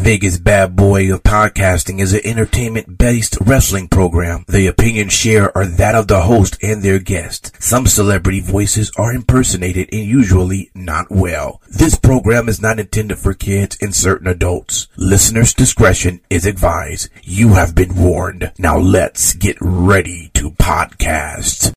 Biggest Bad Boy of Podcasting is an entertainment-based wrestling program. The opinions shared are that of the host and their guest. Some celebrity voices are impersonated and usually not well. This program is not intended for kids and certain adults. Listeners' discretion is advised. You have been warned. Now let's get ready to podcast.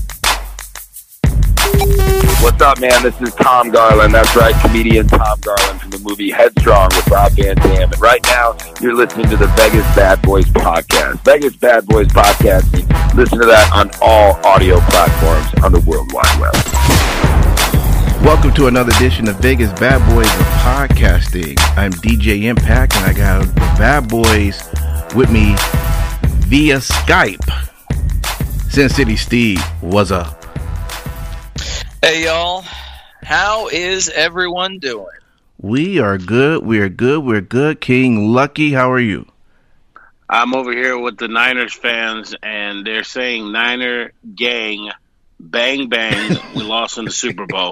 What's up, man? This is Tom Garland. That's right, comedian Tom Garland from the movie Headstrong with Rob Van Dam. And right now, you're listening to the Vegas Bad Boys Podcast. Vegas Bad Boys Podcasting. Listen to that on all audio platforms on the World Wide Web. Welcome to another edition of Vegas Bad Boys of Podcasting. I'm DJ Impact, and I got the Bad Boys with me via Skype. Sin City Steve, what's up? Hey y'all, how is everyone doing? We are good, we're good. King Lucky, how are you? I'm over here with the Niners fans, and they're saying Niner gang, bang bang, we lost in the Super Bowl.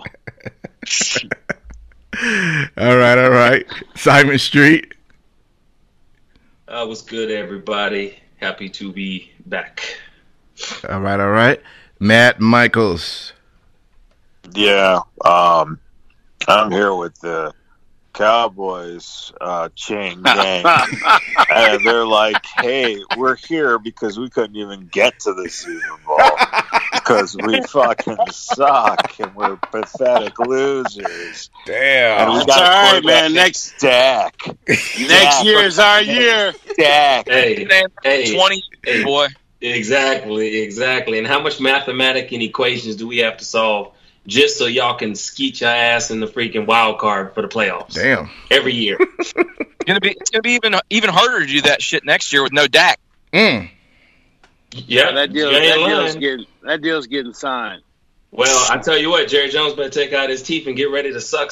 All right. Simon Street. What's good, everybody? Happy to be back. All right. Matt Michaels. Yeah, I'm here with the Cowboys chain gang, and they're like, hey, we're here because we couldn't even get to the Super Bowl because we fucking suck and we're pathetic losers. Damn. And we That's all right, man. Next year is our year. Dak. Hey, 20, boy. Exactly. And how much mathematical and equations do we have to solve just so y'all can skeet your ass in the freaking wild card for the playoffs? Damn. Every year. It's gonna be even harder to do that shit next year with no Dak. Yeah, that deal's getting signed. Well, I tell you what, Jerry Jones better take out his teeth and get ready to suck.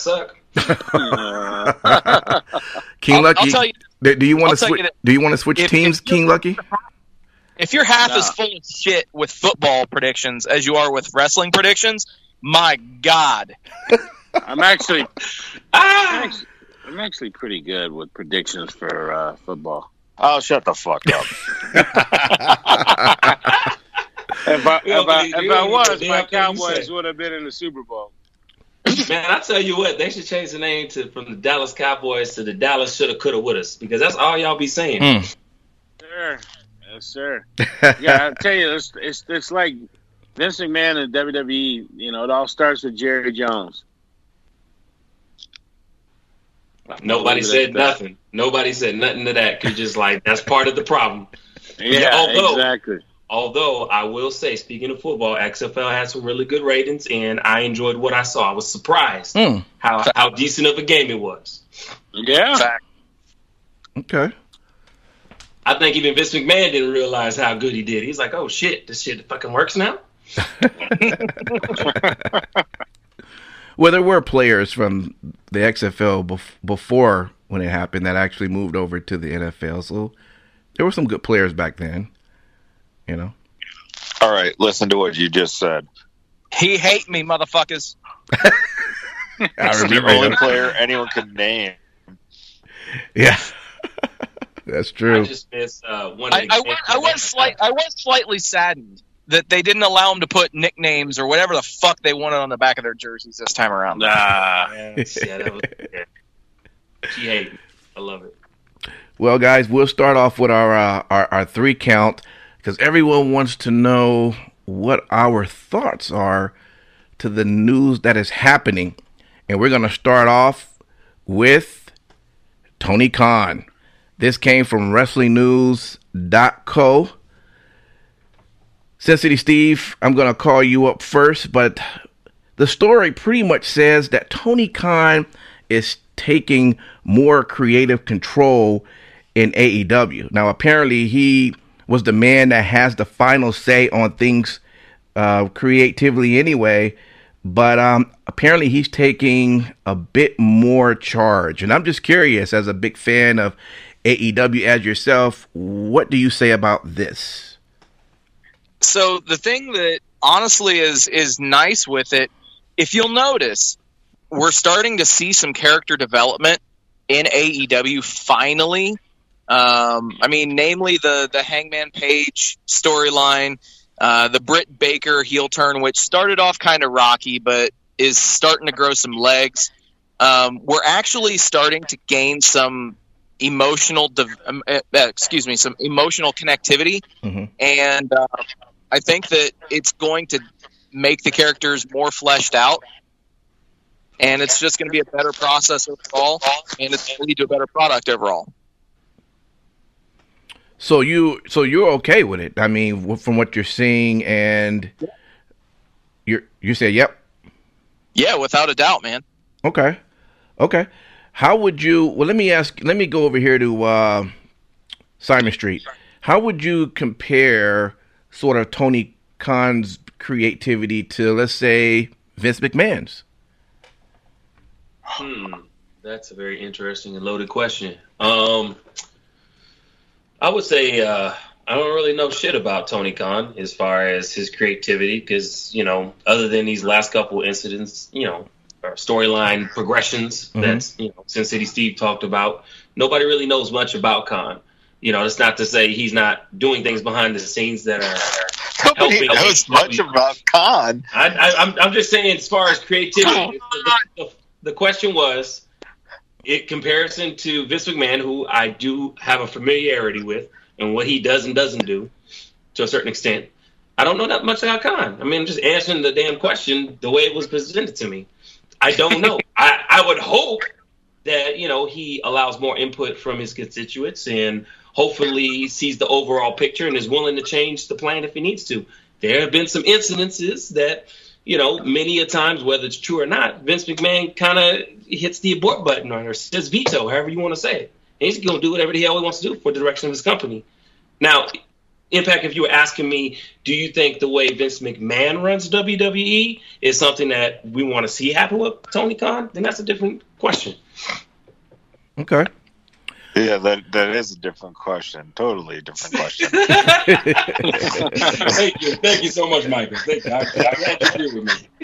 King Lucky, I'll tell you, do you want to switch? Do you want to switch teams, King Lucky? If you're half as full of shit with football predictions as you are with wrestling predictions, my God. I'm actually pretty good with predictions for football. Oh, shut the fuck up. If I was, my Cowboys would have been in the Super Bowl. Man, I tell you what, they should change the name from the Dallas Cowboys to the Dallas Shoulda Coulda Wouldas, because that's all y'all be saying. Sure. Yes, sir. Yeah, I tell you, it's like Vince McMahon and WWE. You know, it all starts with Jerry Jones. Nobody said nothing. Nobody said nothing to that. Cause just like that's part of the problem. Yeah, exactly. Although I will say, speaking of football, XFL had some really good ratings, and I enjoyed what I saw. I was surprised how decent of a game it was. Yeah. Okay. I think even Vince McMahon didn't realize how good he did. He's like, oh, shit, this shit fucking works now? Well, there were players from the XFL before when it happened that actually moved over to the NFL. So there were some good players back then, you know. All right, listen to what you just said. He hate me, motherfuckers. I It's the only player anyone can name. Yeah. That's true. I just miss one. I was slightly saddened that they didn't allow them to put nicknames or whatever the fuck they wanted on the back of their jerseys this time around. Yeah, that was. Yeah. She hates me. I love it. Well, guys, we'll start off with our 3 count because everyone wants to know what our thoughts are to the news that is happening, and we're going to start off with Tony Khan. This came from WrestlingNews.co. Sin City Steve, I'm going to call you up first, but the story pretty much says that Tony Khan is taking more creative control in AEW. Now, apparently, he was the man that has the final say on things creatively anyway, but apparently he's taking a bit more charge. And I'm just curious, as a big fan of AEW as yourself, what do you say about this? So the thing that honestly is nice with it, if you'll notice, we're starting to see some character development in AEW finally. Namely the Hangman Page storyline, the Britt Baker heel turn, which started off kind of rocky, but is starting to grow some legs. We're actually starting to gain some emotional connectivity, and I think that it's going to make the characters more fleshed out, and it's just going to be a better process overall, and it's going to lead to a better product overall. So you're okay with it? I mean, from what you're seeing, and you say, yep. Yeah, without a doubt, man. Okay. How would you? Well, let me go over here to Simon Street. How would you compare sort of Tony Khan's creativity to, let's say, Vince McMahon's? That's a very interesting and loaded question. I would say I don't really know shit about Tony Khan as far as his creativity because, other than these last couple incidents, or storyline progressions that Sin City Steve talked about, nobody really knows much about Khan. It's not to say he's not doing things behind the scenes that are nobody knows much about Khan. I'm just saying as far as creativity, the question was, in comparison to Vince McMahon, who I do have a familiarity with, and what he does and doesn't do, to a certain extent, I don't know that much about Khan. I'm just answering the damn question the way it was presented to me. I don't know. I would hope that, he allows more input from his constituents and hopefully sees the overall picture and is willing to change the plan if he needs to. There have been some incidences that, many a times, whether it's true or not, Vince McMahon kind of hits the abort button or says veto, however you want to say it. And he's going to do whatever the hell he wants to do for the direction of his company. Now, Impact, if you were asking me, do you think the way Vince McMahon runs WWE is something that we want to see happen with Tony Khan? Then that's a different question. Okay. Yeah, that is a different question. Totally different question. Thank you so much, Michael. Thank you. I'm glad you agree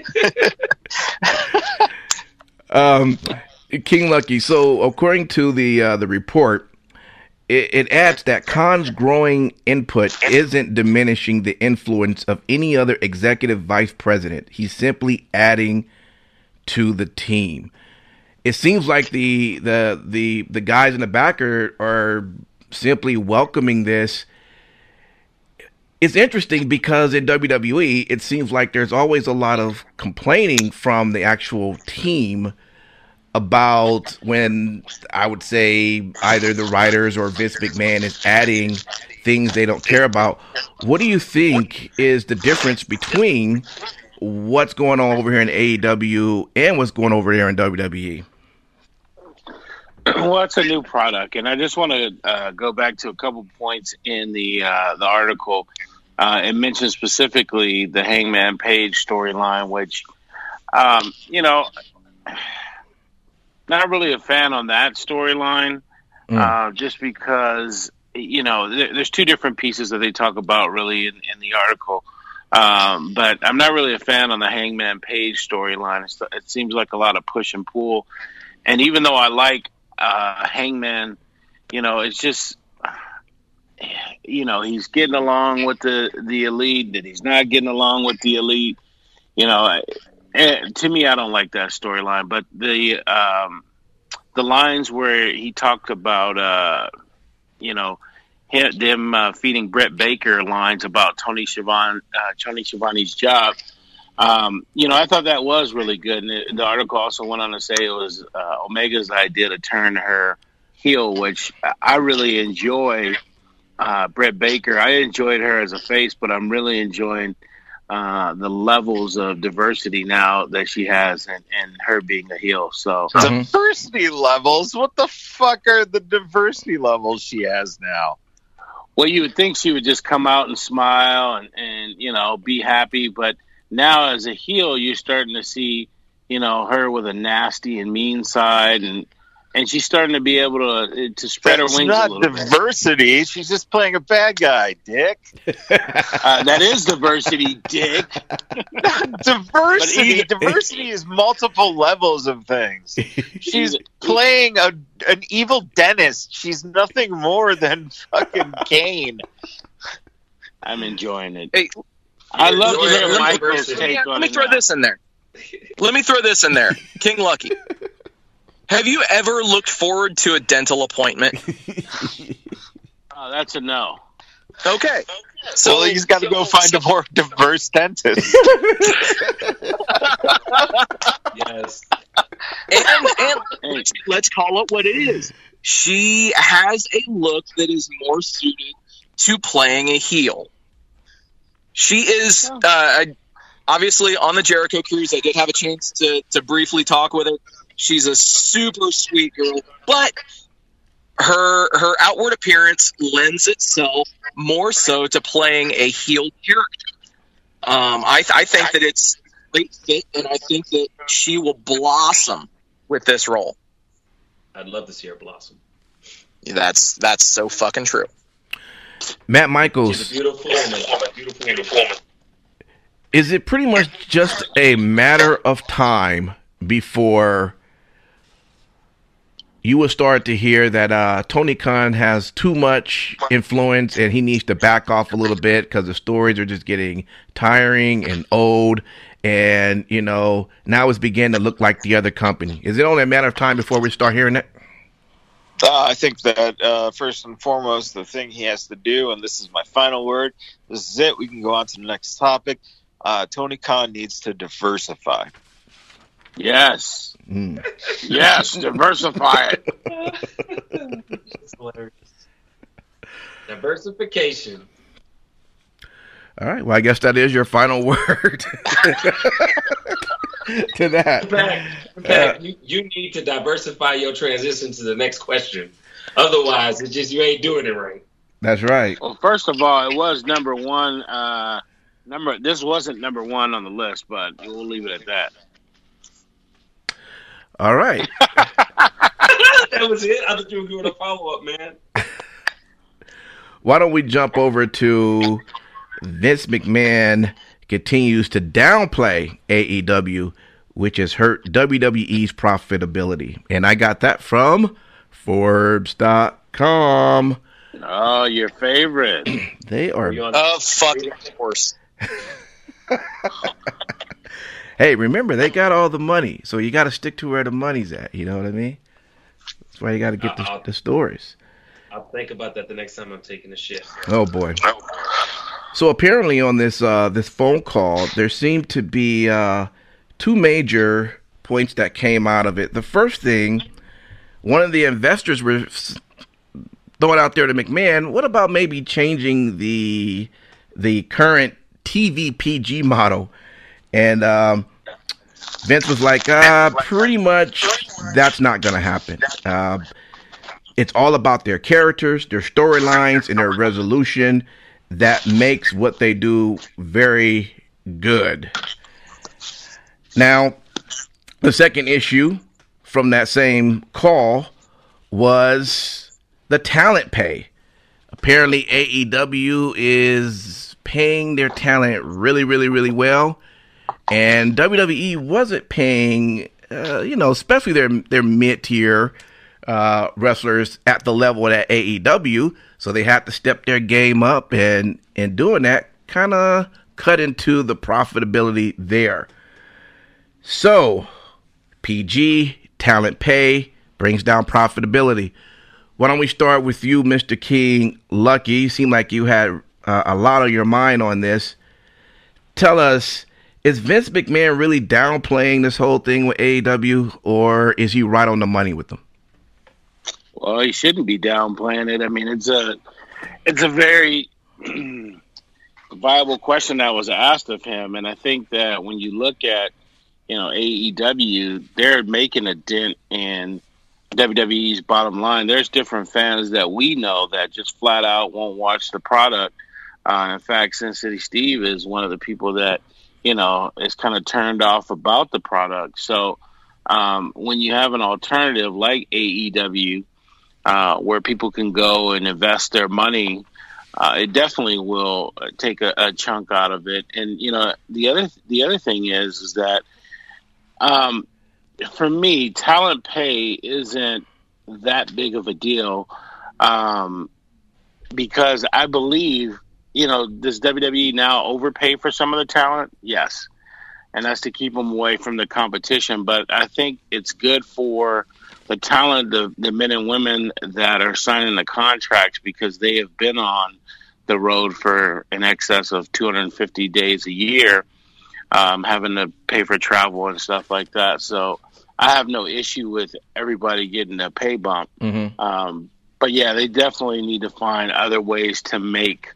with me. King Lucky. So, according to the report, it adds that Khan's growing input isn't diminishing the influence of any other executive vice president. He's simply adding to the team. It seems like the guys in the back are simply welcoming this. It's interesting because in WWE, it seems like there's always a lot of complaining from the actual team about when, I would say, either the writers or Vince McMahon is adding things they don't care about. What do you think is the difference between what's going on over here in AEW and what's going over there in WWE? Well, it's a new product, and I just want to go back to a couple points in the article. It mentions specifically the Hangman Page storyline, which, not really a fan on that storyline, just because, there's two different pieces that they talk about really in the article. But I'm not really a fan on the Hangman Page storyline. It seems like a lot of push and pull. And even though I like Hangman, it's just, he's getting along with the elite, that he's not getting along with the elite. To me, I don't like that storyline. But the lines where he talked about, them feeding Britt Baker lines about Tony Schiavone's job. I thought that was really good. And the article also went on to say it was Omega's idea to turn her heel, which I really enjoy. Britt Baker, I enjoyed her as a face, but I'm really enjoying the levels of diversity now that she has and her being a heel. So diversity levels? What the fuck are the diversity levels she has now? Well, you would think she would just come out and smile and be happy, but now as a heel, you're starting to see, her with a nasty and mean side, and and she's starting to be able to spread her wings a little bit. That's not diversity. She's just playing a bad guy, Dick. That is diversity, Dick. Diversity. Diversity is multiple levels of things. She's playing an evil dentist. She's nothing more than fucking Kane. I'm enjoying it. Hey, I love to hear Let Michael's take on it. let me throw this in there. Let me throw this in there. King Lucky. Have you ever looked forward to a dental appointment? Oh, that's a no. Okay. So Well, he's got to go find a more diverse dentist. Yes. and let's call it what it is. She has a look that is more suited to playing a heel. She is obviously on the Jericho Cruise. I did have a chance to briefly talk with her. She's a super sweet girl, but her outward appearance lends itself more so to playing a heel character. I think that it's a great fit, and I think that she will blossom with this role. I'd love to see her blossom. That's so fucking true. Matt Michaels, She's a beautiful woman. Beautiful woman. is it pretty much just a matter of time before you will start to hear that Tony Khan has too much influence and he needs to back off a little bit because the stories are just getting tiring and old, and now it's beginning to look like the other company? Is it only a matter of time before we start hearing that? I think that first and foremost, the thing he has to do, and this is my final word, this is it. We can go on to the next topic. Tony Khan needs to diversify. Yes. Yes, diversify it. It's hilarious. Diversification. All right. Well, I guess that is your final word to that. In fact, you need to diversify your transition to the next question. Otherwise, it's just you ain't doing it right. That's right. Well, first of all, it was number one. This wasn't number one on the list, but we'll leave it at that. All right. That was it. I thought you were doing a follow up, man. Why don't we jump over to Vince McMahon continues to downplay AEW, which has hurt WWE's profitability. And I got that from Forbes.com. Oh, your favorite. They are. Fucking course. Hey, remember, they got all the money, so you got to stick to where the money's at. You know what I mean? That's why you got to get the stories. I'll think about that the next time I'm taking a shit. Oh, boy. So apparently on this this phone call, there seemed to be two major points that came out of it. The first thing, one of the investors were throwing out there to McMahon, what about maybe changing the current TV PG model? And Vince was like, pretty much that's not going to happen. It's all about their characters, their storylines, and their resolution that makes what they do very good. Now, the second issue from that same call was the talent pay. Apparently, AEW is paying their talent really, really, really well. And WWE wasn't paying, especially their mid-tier wrestlers at the level that AEW. So they had to step their game up, and in doing that, kind of cut into the profitability there. So PG, talent pay, brings down profitability. Why don't we start with you, Mr. King Lucky? You seem like you had a lot on your mind on this. Tell us, is Vince McMahon really downplaying this whole thing with AEW, or is he right on the money with them? Well, he shouldn't be downplaying it. I mean, it's a very viable question that was asked of him, and I think that when you look at AEW, they're making a dent in WWE's bottom line. There's different fans that we know that just flat out won't watch the product. In fact, Sin City Steve is one of the people that is kind of turned off about the product. So when you have an alternative like AEW, where people can go and invest their money, it definitely will take a chunk out of it. And the other thing is that for me, talent pay isn't that big of a deal, because I believe, does WWE now overpay for some of the talent? Yes. And that's to keep them away from the competition. But I think it's good for the talent, the men and women that are signing the contracts, because they have been on the road for in excess of 250 days a year, having to pay for travel and stuff like that. So I have no issue with everybody getting a pay bump. Mm-hmm. But yeah, they definitely need to find other ways to make,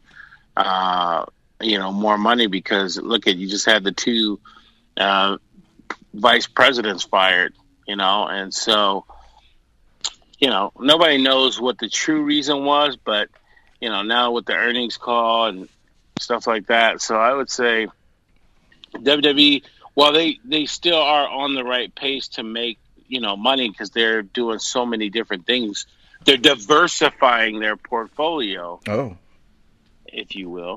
more money, because look at, you just had the two vice presidents fired, and so, nobody knows what the true reason was, but, now with the earnings call and stuff like that. So I would say WWE, while they still are on the right pace to make, money, because they're doing so many different things. They're diversifying their portfolio, if you will.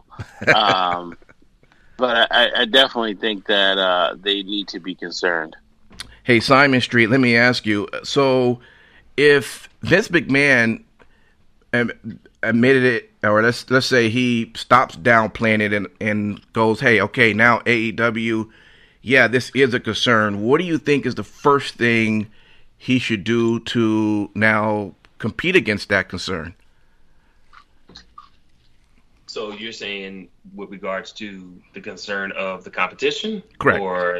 But I definitely think that they need to be concerned. Hey, Simon Street, let me ask you. So if Vince McMahon admitted it, or let's say he stops downplaying it and goes, hey, okay, now AEW, yeah, this is a concern. What do you think is the first thing he should do to now compete against that concern? So you're saying with regards to the concern of the competition? Correct. Or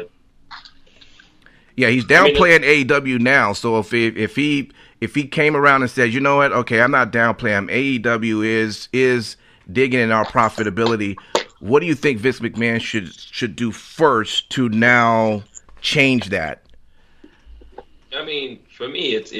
yeah, he's downplaying AEW now. So if he came around and said, you know what, okay, I'm not downplaying. AEW is digging in our profitability. What do you think Vince McMahon should do first to now change that? I mean, for me, it's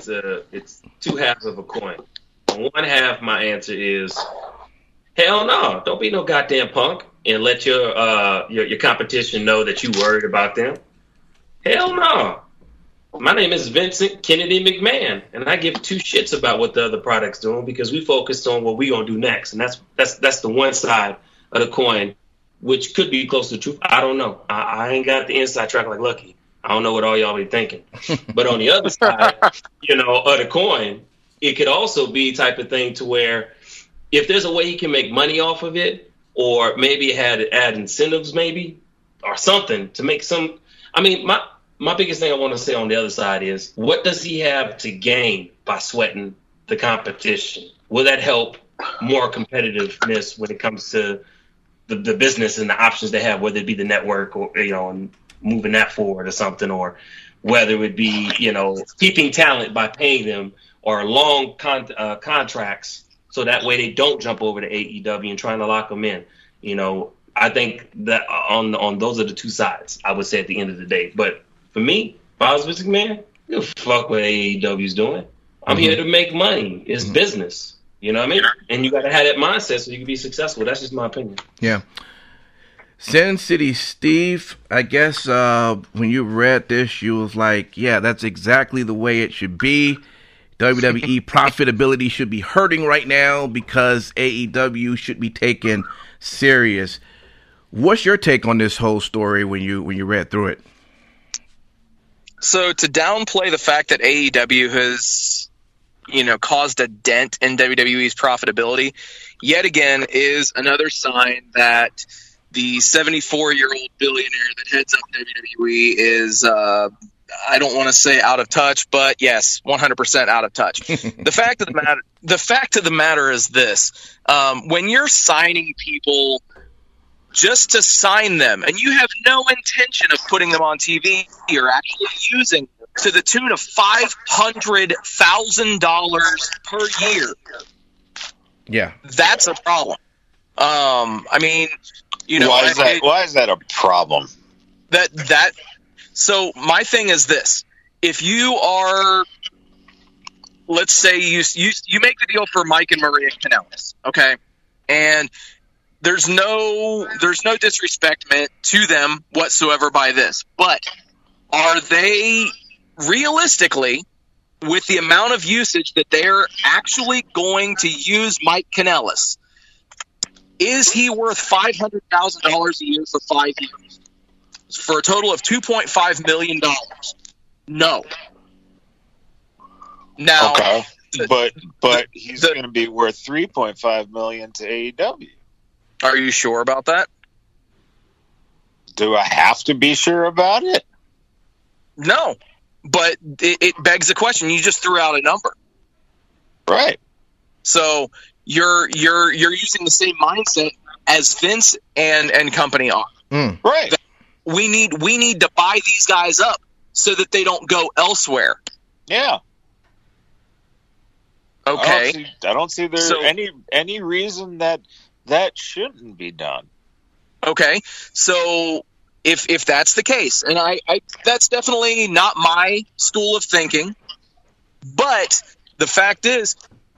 two halves of a coin. On one half, my answer is, hell no, don't be no goddamn punk and let your competition know that you worried about them. Hell no. My name is Vincent Kennedy McMahon, and I give two shits about what the other product's doing, because we focused on what we gonna do next, and that's the one side of the coin, which could be close to the truth. I don't know. I ain't got the inside track like Lucky. I don't know what all y'all be thinking. But on the other side, of the coin, it could also be type of thing to where if there's a way he can make money off of it, or maybe add incentives, maybe, or something to make some. I mean, my biggest thing I want to say on the other side is, what does he have to gain by sweating the competition? Will that help more competitiveness when it comes to the business and the options they have, whether it be the network or, and moving that forward or something, or whether it would be, keeping talent by paying them, or long contracts, so that way they don't jump over to AEW and trying to lock them in. I think that on those are the two sides, I would say, at the end of the day. But for me, if I was Vince McMahon, you fuck what AEW's doing. I'm here to make money. It's business. You know what I mean? And you got to have that mindset so you can be successful. That's just my opinion. Yeah. Sin City Steve, I guess when you read this, you was like, yeah, that's exactly the way it should be. WWE profitability should be hurting right now because AEW should be taken serious. What's your take on this whole story when you read through it? So to downplay the fact that AEW has, caused a dent in WWE's profitability, yet again is another sign that the 74-year-old billionaire that heads up WWE is, I don't want to say out of touch, but yes, 100% out of touch. The fact of the matter is this: when you're signing people just to sign them, and you have no intention of putting them on TV, you're actually using them to the tune of $500,000 per year. Yeah, that's a problem. Why is that a problem? So my thing is this: if you are, let's say you make the deal for Mike and Maria Kanellis, okay, and there's no disrespect meant to them whatsoever by this, but are they realistically, with the amount of usage that they're actually going to use Mike Kanellis, is he worth $500,000 a year for 5 years? For a total of $2.5 million? No. Now, okay, but he's going to be worth $3.5 million to AEW. Are you sure about that? Do I have to be sure about it? No, but it begs the question. You just threw out a number, right? So you're using the same mindset as Vince and company are. Right. We need to buy these guys up so that they don't go elsewhere. Yeah. Okay. I don't see there any reason that shouldn't be done. Okay. So if that's the case, and I that's definitely not my school of thinking, but the fact is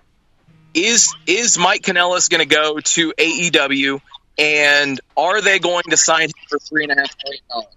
Mike Kanellis going to go to AEW, and are they going to sign him for $3.5 million?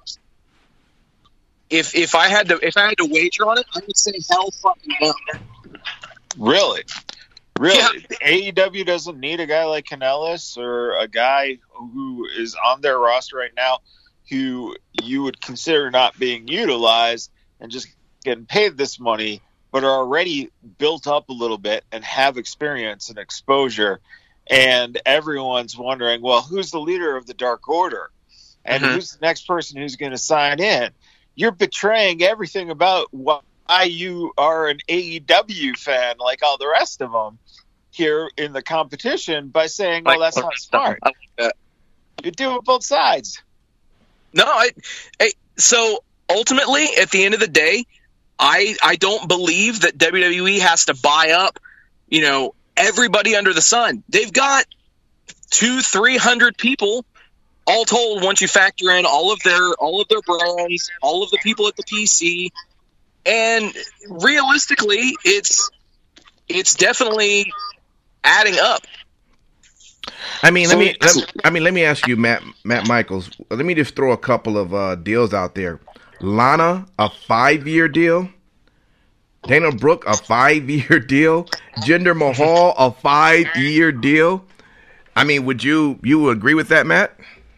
If I had to wager on it, I would say hell fucking no. Really? Yeah. AEW doesn't need a guy like Kanellis or a guy who is on their roster right now who you would consider not being utilized and just getting paid this money, but are already built up a little bit and have experience and exposure. And everyone's wondering, well, who's the leader of the Dark Order? And who's the next person who's going to sign in? You're betraying everything about why you are an AEW fan like all the rest of them here in the competition by saying, well, that's not smart. I like that. You're doing both sides. No, so ultimately, at the end of the day, I don't believe that WWE has to buy up, everybody under the sun. They've got 200-300 people all told. Once you factor in all of their brands, all of the people at the PC, and realistically, it's definitely adding up. Let me ask you, Matt Michaels. Let me just throw a couple of deals out there. Lana, a 5-year deal. Dana Brooke, a 5-year deal. Jinder Mahal, a 5-year deal. Would you agree with that, Matt?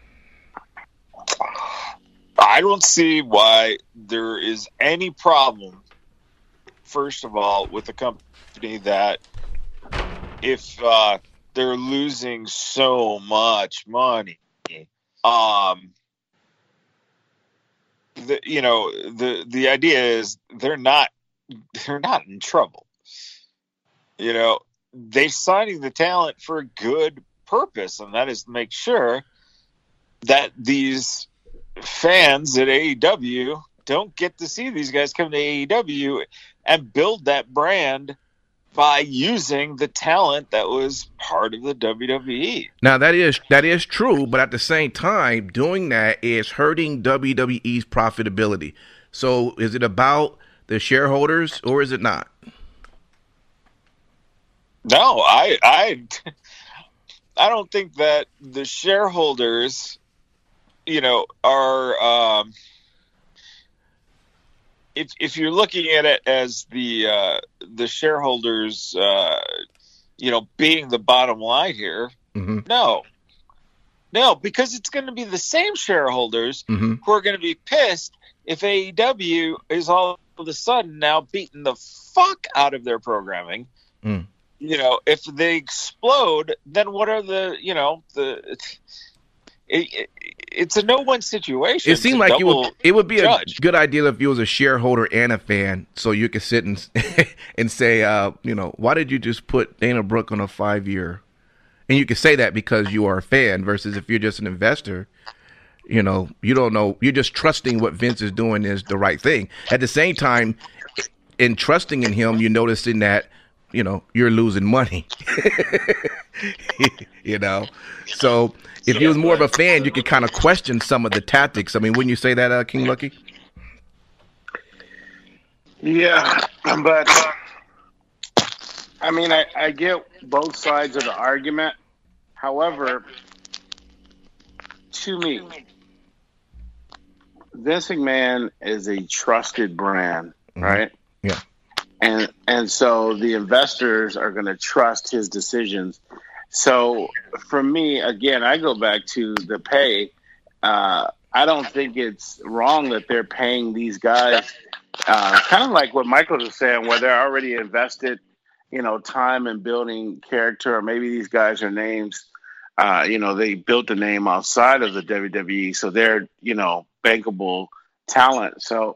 I don't see why there is any problem, first of all, with a company that if they're losing so much money, the idea is they're not in trouble. They're signing the talent for a good purpose, and that is to make sure that these fans at AEW don't get to see these guys come to AEW and build that brand by using the talent that was part of the WWE. Now that is true, but at the same time, doing that is hurting WWE's profitability. So is it about the shareholders or is it not? No, I don't think that the shareholders, are if you're looking at it as the shareholders, being the bottom line here, no, because it's going to be the same shareholders who are going to be pissed if AEW is all of a sudden now beating the fuck out of their programming. If they explode, then what are it's a no-win situation. It seemed like it would be a good idea if you was a shareholder and a fan, so you could sit and say, why did you just put Dana Brooke on a 5-year? And you could say that because you are a fan versus if you're just an investor, you don't know. You're just trusting what Vince is doing is the right thing. At the same time, in trusting in him, you're noticing that, you're losing money. So if you was more of a fan, you could kind of question some of the tactics. Wouldn't you say that, King Lucky? Yeah, but I get both sides of the argument. However, to me, Vince McMahon is a trusted brand right? Yeah. And so the investors are going to trust his decisions. So for me, again, I go back to the pay. I don't think it's wrong that they're paying these guys, kind of like what Michael was saying, where they're already invested, time in building character, or maybe these guys are names. They built a name outside of the WWE, so they're, bankable talent. So,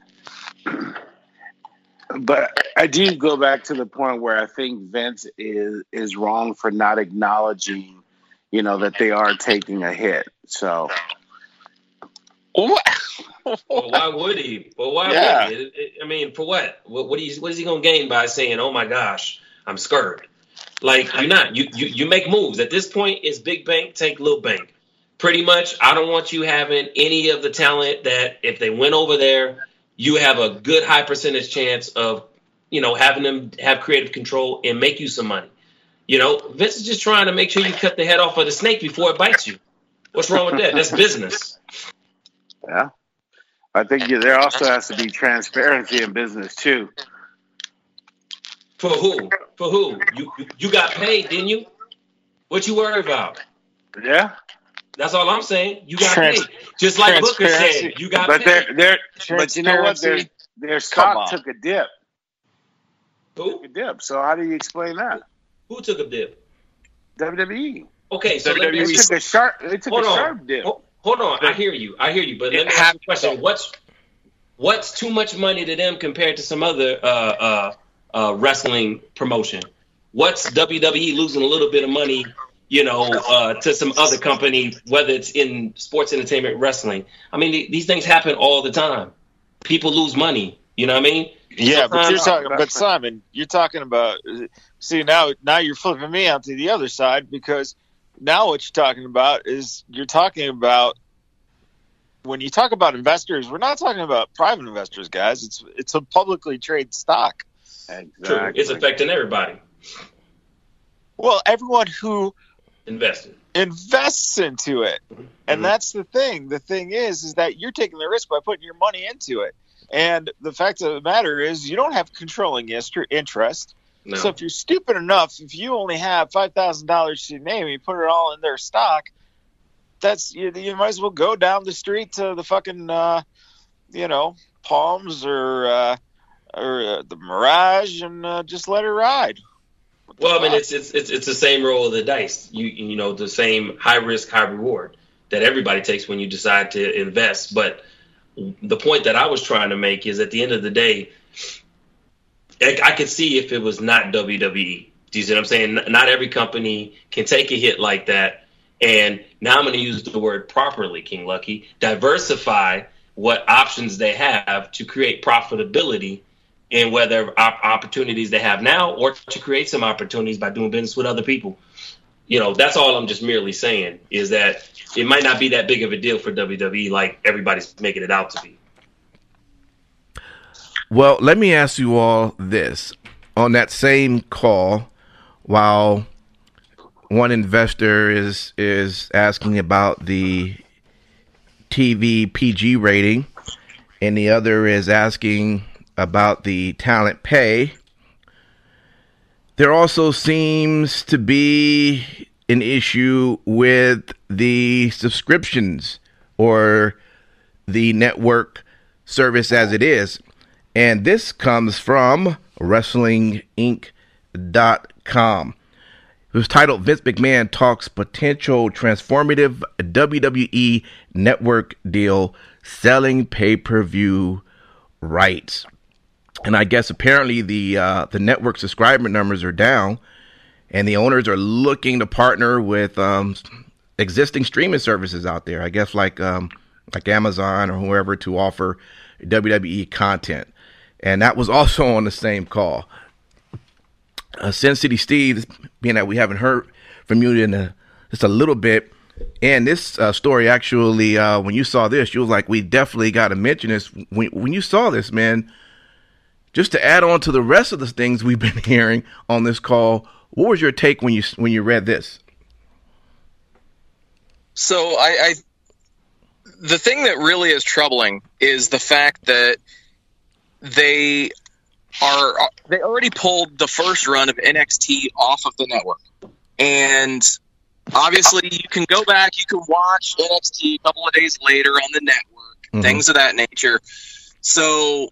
but I do go back to the point where I think Vince is wrong for not acknowledging, that they are taking a hit. So, well, why would he? Well, why would he? I mean, for what? What is he going to gain by saying, "Oh my gosh, I'm scared"? Like, you're not. You make moves. At this point, it's big bank take little bank. Pretty much, I don't want you having any of the talent that if they went over there, you have a good high percentage chance of, having them have creative control and make you some money. Vince is just trying to make sure you cut the head off of the snake before it bites you. What's wrong with that? That's business. Yeah. I think there also has to be transparency in business too. For who? For who? You got paid, didn't you? What you worried about? Yeah. That's all I'm saying. You got paid. Just like Booker said, you got paid. But you know what? Their stock took a dip. Who? Took a dip. So how do you explain that? Who took a dip? WWE. Okay, so they took a sharp dip. Hold on. I hear you. But let me ask you a question. What's too much money to them compared to some other wrestling promotion? What's WWE losing a little bit of money, to some other company, whether it's in sports entertainment, wrestling? I mean, these things happen all the time. People lose money. You know what I mean? Yeah, but Simon, you're talking about. See, now you're flipping me out to the other side, because now what you're talking about is when you talk about investors, we're not talking about private investors, guys. It's a publicly traded stock. Exactly. True. It's affecting everybody. Well, everyone who invests into it. And that's the thing. The thing is that you're taking the risk by putting your money into it. And the fact of the matter is you don't have controlling interest. No. So if you're stupid enough, if you only have $5,000 to your name and you put it all in their stock, you might as well go down the street to the fucking, Palms or the Mirage and just let it ride. Well, I mean, it's the same roll of the dice. The same high risk, high reward that everybody takes when you decide to invest. But the point that I was trying to make is, at the end of the day, I could see if it was not WWE. Do you see what I'm saying? Not every company can take a hit like that. And now I'm going to use the word properly, King Lucky. Diversify what options they have to create profitability, and whether opportunities they have now, or to create some opportunities by doing business with other people. That's all I'm just merely saying, is that it might not be that big of a deal for WWE like everybody's making it out to be. Well, let me ask you all this. On that same call, while one investor is asking about the TV PG rating, and the other is asking about the talent pay, there also seems to be an issue with the subscriptions or the network service as it is. And this comes from WrestlingInc.com. It was titled, Vince McMahon Talks Potential Transformative WWE Network Deal Selling Pay-Per-View Rights. And I guess apparently the network subscriber numbers are down, and the owners are looking to partner with existing streaming services out there. I guess like Amazon or whoever, to offer WWE content. And that was also on the same call. Sin City Steve, being that we haven't heard from you in just a little bit, and this story actually, when you saw this, you was like, we definitely got to mention this. When you saw this, man, just to add on to the rest of the things we've been hearing on this call, what was your take when you read this? So the thing that really is troubling is the fact that they already pulled the first run of NXT off of the network. And obviously you can go back, you can watch NXT a couple of days later on the network, things of that nature. So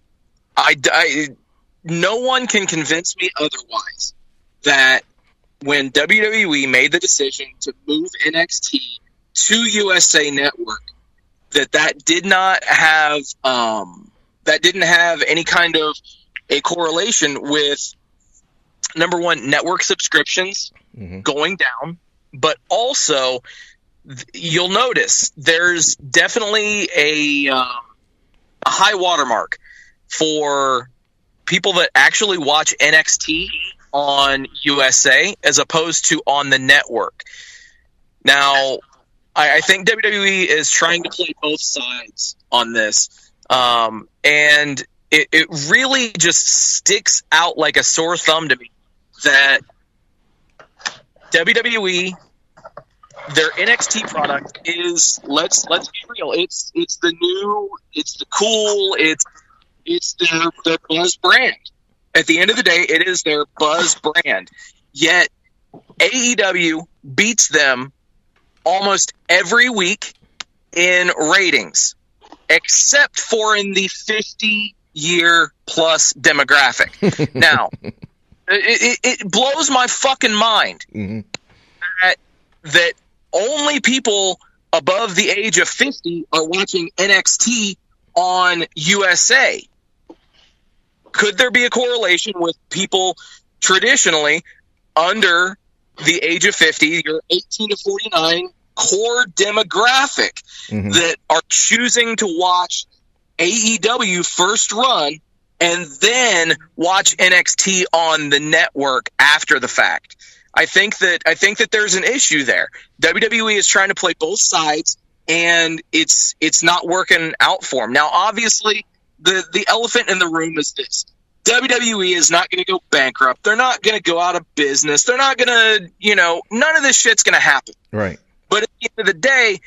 no one can convince me otherwise that when WWE made the decision to move NXT to USA Network, that did not have that didn't have any kind of a correlation with, number one, network subscriptions going down, but also you'll notice there's definitely a high watermark for people that actually watch NXT on USA as opposed to on the network. Now, I think WWE is trying to play both sides on this, and it really just sticks out like a sore thumb to me that WWE, their NXT product is, let's be real, it's the new, it's the cool, it's their buzz brand. At the end of the day, it is their buzz brand. Yet AEW beats them almost every week in ratings, except for in the 50-year plus demographic. Now, it blows my fucking mind that only people above the age of 50 are watching NXT on USA. Could there be a correlation with people traditionally under the age of 50, your 18 to 49 core demographic that are choosing to watch AEW first run and then watch NXT on the network after the fact? I think that there's an issue there. WWE is trying to play both sides, and it's not working out for them. Now, obviously, the elephant in the room is this. WWE is not going to go bankrupt. They're not going to go out of business. They're not going to, none of this shit's going to happen. Right. But at the end of the day,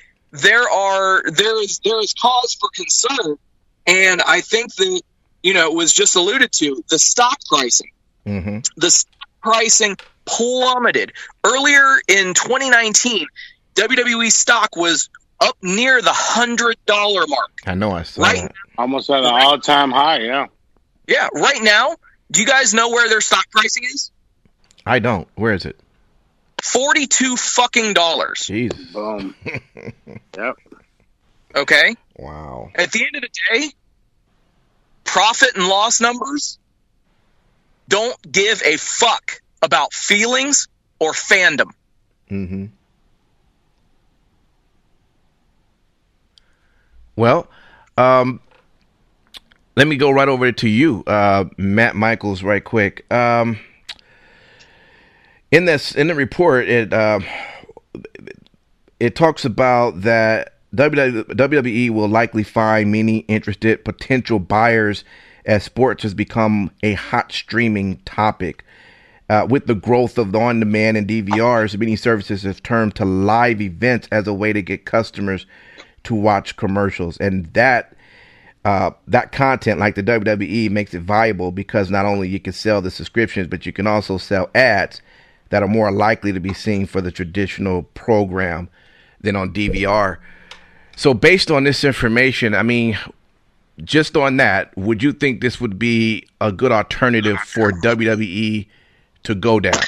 there is cause for concern, and I think that, it was just alluded to, the stock pricing. The stock pricing plummeted. Earlier in 2019, WWE stock was up near the $100 mark. I know, I saw right? that. Almost at an all-time high, yeah. Yeah, right now, do you guys know where their stock pricing is? I don't. Where is it? $42 fucking dollars. Jesus. Boom. Yep. Okay? Wow. At the end of the day, profit and loss numbers don't give a fuck about feelings or fandom. Well, let me go right over to you, Matt Michaels, right quick. In the report, it talks about that WWE will likely find many interested potential buyers as sports has become a hot streaming topic. With the growth of the on-demand and DVRs, many services have turned to live events as a way to get customers to watch commercials, and that content, like the WWE, makes it viable because not only you can sell the subscriptions, but you can also sell ads that are more likely to be seen for the traditional program than on DVR. So based on this information, I mean, just on that, would you think this would be a good alternative for WWE to go down?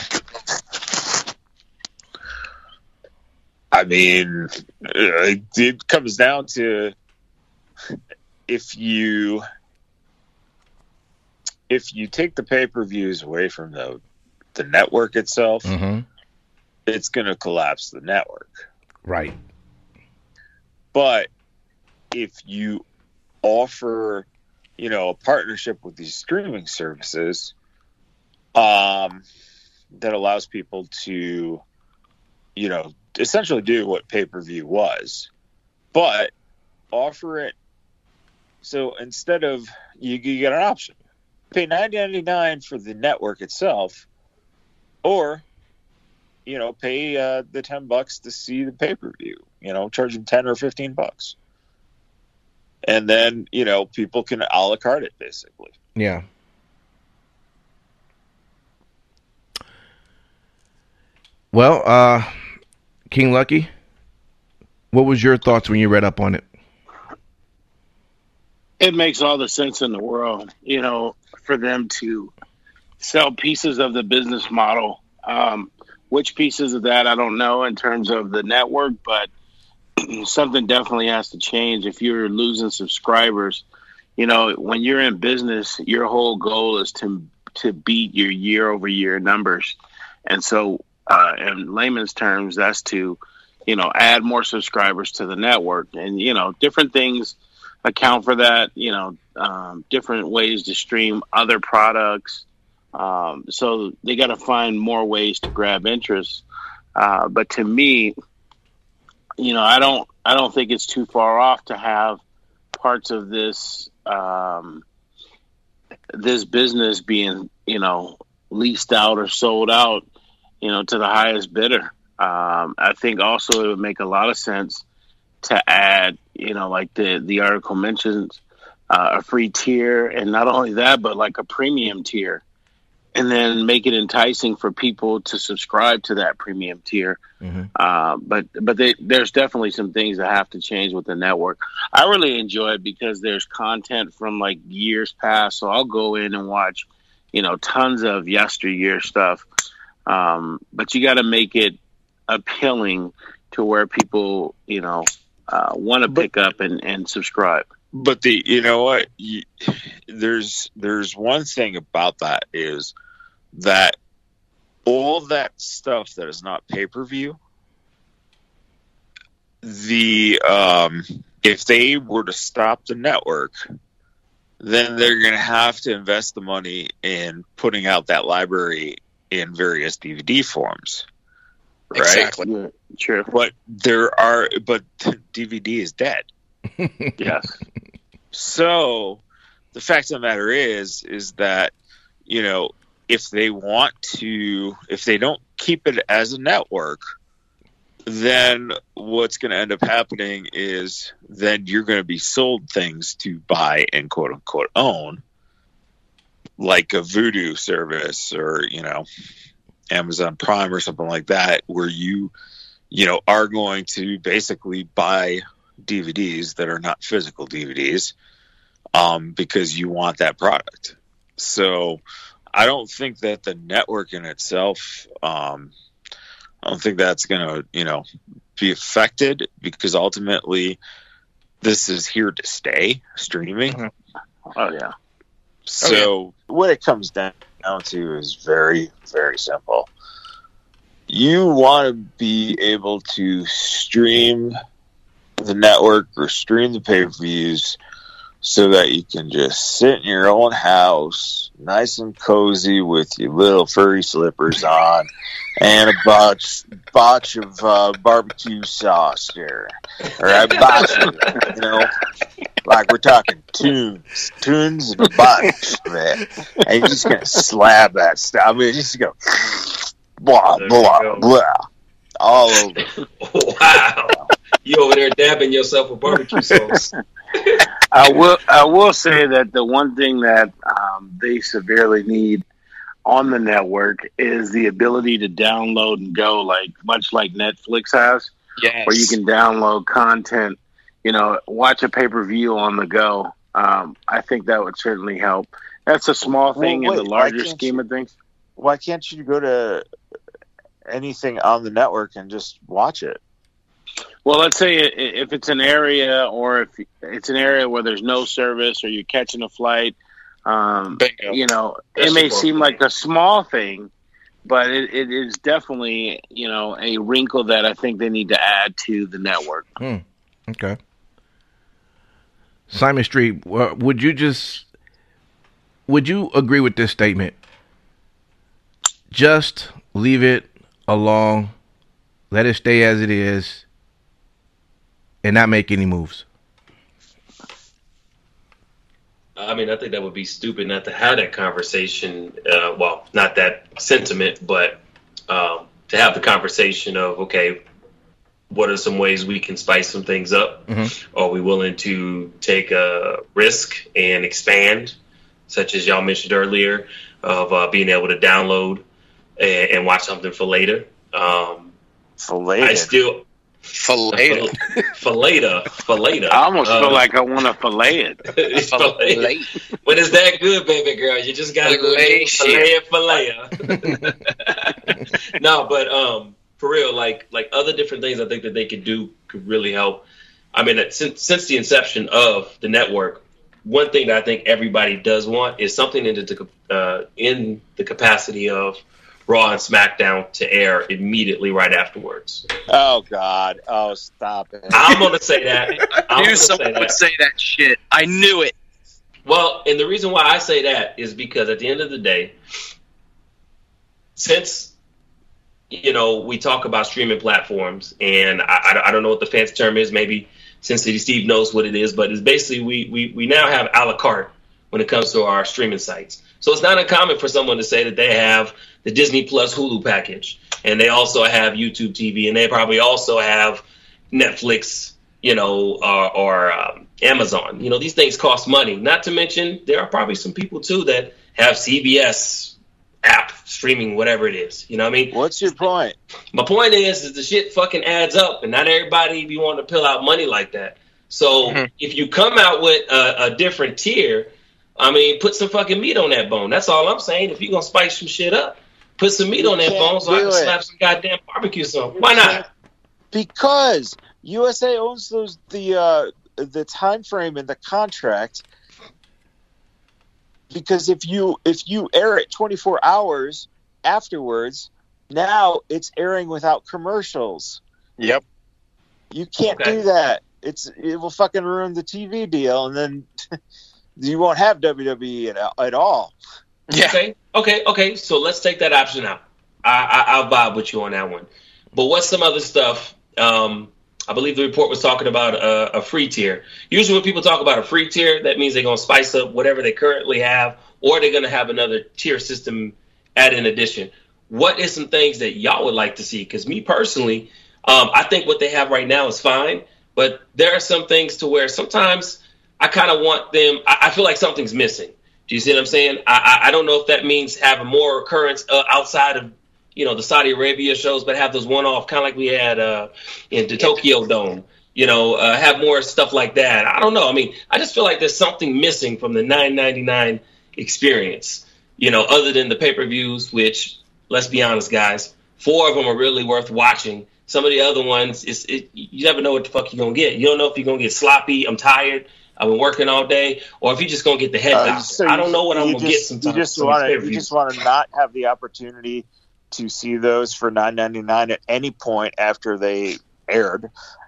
I mean, it comes down to if you take the pay-per-views away from the network itself, it's going to collapse the network. Right. But if you offer, a partnership with these streaming services, that allows people to, essentially do what pay-per-view was, but offer it. So instead of, you get an option. Pay $9.99 for the network itself, or, pay the $10 to see the pay-per-view. Charge them $10 or $15. and then people can a la carte it basically. Yeah. Well, King Lucky, what was your thoughts when you read up on it? It makes all the sense in the world, for them to sell pieces of the business model. Which pieces of that, I don't know in terms of the network, but something definitely has to change. If you're losing subscribers, when you're in business, your whole goal is to beat your year-over-year numbers. And so in layman's terms, that's to, add more subscribers to the network. And, different things account for that, different ways to stream other products. So they got to find more ways to grab interest. But to me, I don't think it's too far off to have parts of this this business being, leased out or sold out, to the highest bidder. I think also it would make a lot of sense to add, like the article mentions, a free tier, and not only that, but like a premium tier, and then make it enticing for people to subscribe to that premium tier. Mm-hmm. But there's definitely some things that have to change with the network. I really enjoy it because there's content from like years past, so I'll go in and watch, tons of yesteryear stuff. But you got to make it appealing to where people, want to pick up and subscribe. But there's one thing about that is that all that stuff that is not pay-per-view, if they were to stop the network, then they're going to have to invest the money in putting out that library in various DVD forms. Right? Exactly. Yeah, true. But DVD is dead. Yes. So the fact of the matter is that, if they don't keep it as a network, then what's going to end up happening is then you're going to be sold things to buy and quote unquote own, like a Vudu service or, Amazon Prime or something like that, where you are going to basically buy DVDs that are not physical DVDs, because you want that product. So I don't think that the network in itself, I don't think that's going to, be affected, because ultimately this is here to stay, streaming. Mm-hmm. Oh yeah. So what it comes down to is very, very simple. You want to be able to stream the network or stream the pay-per-views so that you can just sit in your own house, nice and cozy with your little furry slippers on and a botch of barbecue sauce there. Or a botch of, like we're talking tunes and a bunch of it. And you're just going to slab that stuff. I mean, just go blah, blah, blah, all over. Wow. You over there dabbing yourself with barbecue sauce. I will say that the one thing that they severely need on the network is the ability to download and go, much like Netflix has, Yes. where you can download content, watch a pay-per-view on the go. I think that would certainly help. That's a small thing in the larger scheme of things. Why can't you go to anything on the network and just watch it? Well, let's say if it's an area, or if it's an area where there's no service, or you're catching a flight, it may seem like a small thing, but it is definitely, a wrinkle that I think they need to add to the network. Okay. Simon Street, would you agree with this statement? Just leave it alone, let it stay as it is, and not make any moves. I mean, I think that would be stupid not to have that conversation. Well, not that sentiment, but to have the conversation of, okay, what are some ways we can spice some things up? Mm-hmm. Are we willing to take a risk and expand, such as y'all mentioned earlier, of being able to download and watch something for later? Filleted. I still Filleted. Filleted. I almost feel like I want to fillet it. It's filleted. When it's that good, baby girl, you just gotta go fillet. No, but for real, like other different things I think that they could do could really help. I mean, since the inception of the network, one thing that I think everybody does want is something in the capacity of Raw and SmackDown to air immediately right afterwards. Oh God! Oh, stop it! I'm gonna say that. I knew someone would say that shit. I knew it. Well, and the reason why I say that is because at the end of the day, since we talk about streaming platforms, and I don't know what the fancy term is. Maybe Sin-City Steve knows what it is, but it's basically we now have a la carte when it comes to our streaming sites. So it's not uncommon for someone to say that they have the Disney Plus Hulu package, and they also have YouTube TV, and they probably also have Netflix, or Amazon. These things cost money. Not to mention, there are probably some people too that have CBS app streaming, whatever it is. You know what I mean? What's your point? My point is the shit fucking adds up, and not everybody be wanting to pill out money like that. So if you come out with a different tier, I mean, put some fucking meat on that bone. That's all I'm saying. If you're going to spice some shit up, put some meat on that bone so I can slap some goddamn barbecue sauce. Why not? Because USA owns the time frame in the contract. Because if you air it 24 hours afterwards, now it's airing without commercials. Yep. You can't do that. It will fucking ruin the TV deal, and then you won't have WWE at all. Yeah. Okay. So let's take that option out. I'll vibe with you on that one. But what's some other stuff? I believe the report was talking about a free tier. Usually when people talk about a free tier, that means they're going to spice up whatever they currently have, or they're going to have another tier system add in addition. What is some things that y'all would like to see? Because me personally, I think what they have right now is fine, but there are some things to where sometimes I kind of want them. I feel like something's missing. Do you see what I'm saying? I don't know if that means having more occurrence outside of the Saudi Arabia shows, but have those one-off, kind of like we had in the Tokyo Dome. Have more stuff like that. I don't know. I mean, I just feel like there's something missing from the $9.99 experience. Other than the pay-per-views, which, let's be honest, guys, 4 of them are really worth watching. Some of the other ones, you never know what the fuck you're gonna get. You don't know if you're gonna get sloppy. I'm tired. I've been working all day, or if you're just gonna get the head doctor. So I don't know what I'm gonna get. Sometimes you just want to not have the opportunity to see those for $9.99 at any point after they aired,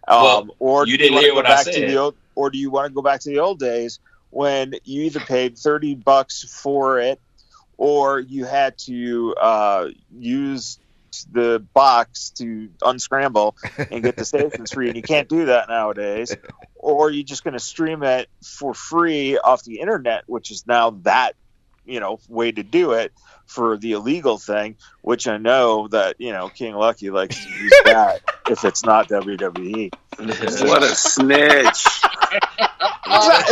or you didn't hear what I said. Or do you want to go back to the old days when you either paid $30 for it, or you had to use the box to unscramble and get the stations free, and you can't do that nowadays. Or you're just going to stream it for free off the internet, which is now that way to do it for the illegal thing, which I know that King Lucky likes to use that if it's not WWE. What a snitch! What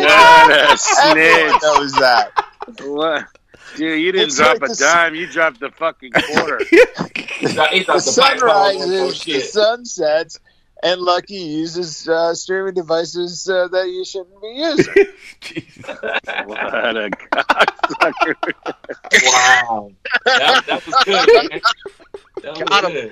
a snitch! Everyone knows that. What? Dude, you didn't drop a dime. You dropped the fucking quarter. The sun rises, the sun sets, and Lucky uses streaming devices that you shouldn't be using. What a cocksucker. Wow. That was good, man. That was good.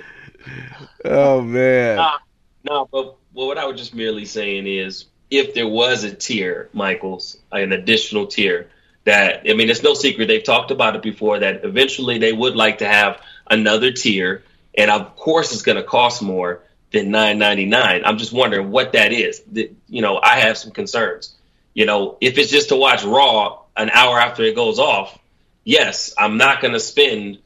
Oh, man. No, but what I was just merely saying is, if there was a tier, Michaels, an additional tier, it's no secret, they've talked about it before, that eventually they would like to have another tier, and of course it's going to cost more than $9.99. I'm just wondering what that is. I have some concerns. If it's just to watch Raw an hour after it goes off, yes, I'm not going to spend,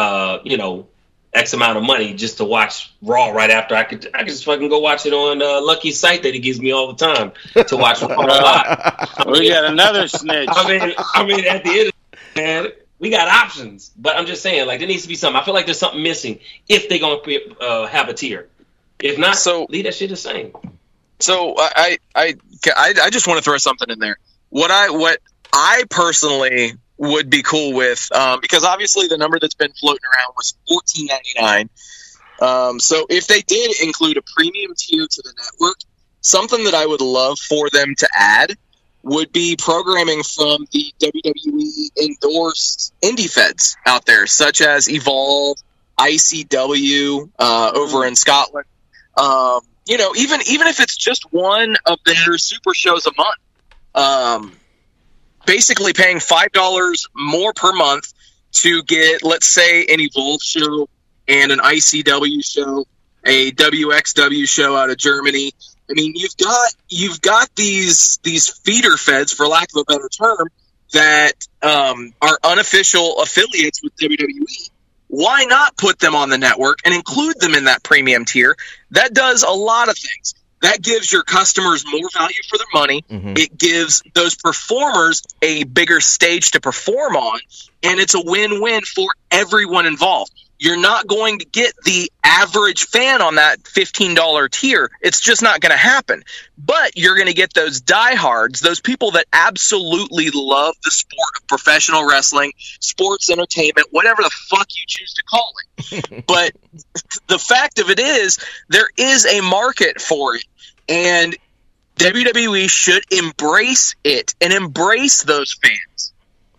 X amount of money just to watch Raw right after. I could just fucking go watch it on Lucky's site that he gives me all the time to watch Raw live. We got another snitch. I mean, at the end of the day, man, we got options. But I'm just saying, there needs to be something. I feel like there's something missing if they're going to have a tier. If not, So- leave that shit the same. So I just want to throw something in there. What I personally would be cool with, because obviously the number that's been floating around was $14.99. So if they did include a premium tier to the network, something that I would love for them to add would be programming from the WWE endorsed indie feds out there, such as Evolve, ICW over in Scotland. Even if it's just one of their super shows a month, basically paying $5 more per month to get, let's say, an Evolve show and an ICW show, a WXW show out of Germany. I mean, you've got these feeder feds, for lack of a better term, that are unofficial affiliates with WWE. Why not put them on the network and include them in that premium tier? That does a lot of things. That gives your customers more value for their money. Mm-hmm. It gives those performers a bigger stage to perform on, and it's a win-win for everyone involved. You're not going to get the average fan on that $15 tier. It's just not going to happen. But you're going to get those diehards, those people that absolutely love the sport of professional wrestling, sports entertainment, whatever the fuck you choose to call it. But the fact of it is, there is a market for it. And WWE should embrace it and embrace those fans.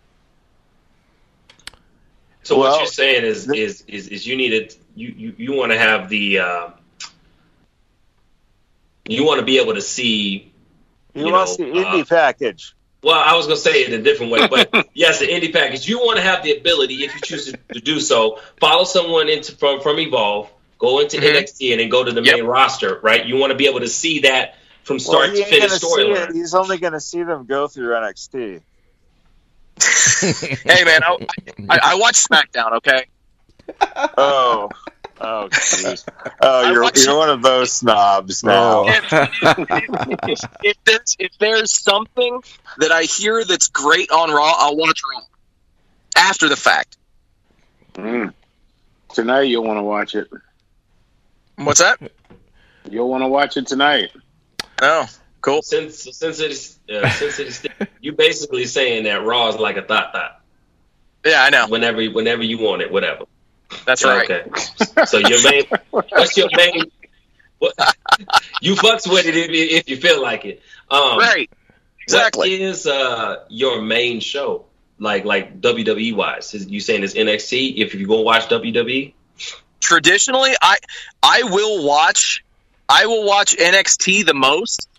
So what you're saying is you need it. You want to have the you want to be able to see. You want the indie package. Well, I was going to say it in a different way, but yes, the indie package. You want to have the ability, if you choose to do so, follow someone from Evolve, go into NXT, and then go to the main roster. Right? You want to be able to see that from start to finish storyline. He's only going to see them go through NXT. Hey man, I watch SmackDown. Okay. Oh, jeez. Oh, you're one of those snobs now. If there's something that I hear that's great on Raw, I'll watch Raw after the fact. Tonight you'll want to watch it. What's that? You'll want to watch it tonight. Oh, cool. Since it's you basically saying that Raw is like a thought. Yeah, I know. Whenever you want it, whatever. That's right. Okay. So your main, what's your main? What, you fucks with it if you feel like it. Right. Exactly. What is your main show? Like WWE wise? You saying it's NXT? If you go watch WWE? Traditionally, I will watch NXT the most.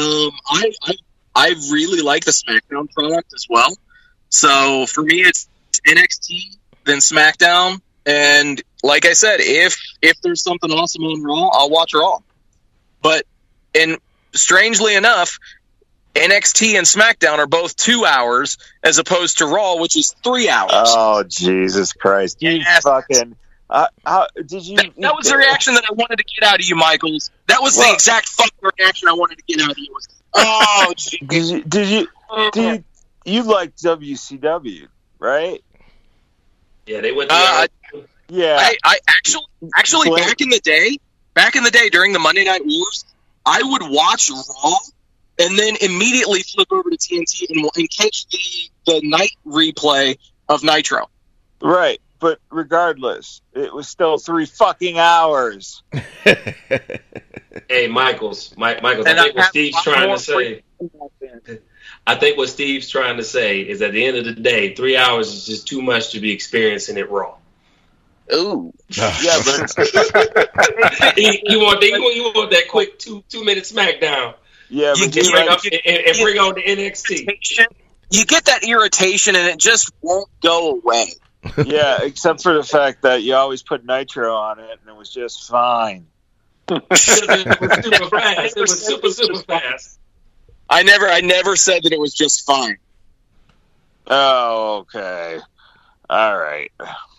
I really like the SmackDown product as well. So for me, it's NXT, then SmackDown, and like I said, if there's something awesome on Raw, I'll watch Raw. But strangely enough, NXT and SmackDown are both 2 hours as opposed to Raw, which is 3 hours. Oh Jesus Christ! You fucking. Did you? That was the reaction that I wanted to get out of you, Michaels. That was the exact fucking reaction I wanted to get out of you. Oh, geez. Did you like WCW, right? Yeah, they went. Yeah, I actually back in the day during the Monday Night Wars, I would watch Raw and then immediately flip over to TNT and catch the night replay of Nitro. Right. But regardless, it was still 3 fucking hours. Hey, Michaels, I think what Steve's trying to say. I think what Steve's trying to say is, at the end of the day, 3 hours is just too much to be experiencing it raw. Ooh, yeah, but you want that quick 2 minute SmackDown. Yeah, but bring on the NXT. You get that irritation, and it just won't go away. Yeah, except for the fact that you always put Nitro on it, and it was just fine. It was super fast. It was super fast. I never said that it was just fine. Oh, okay. All right.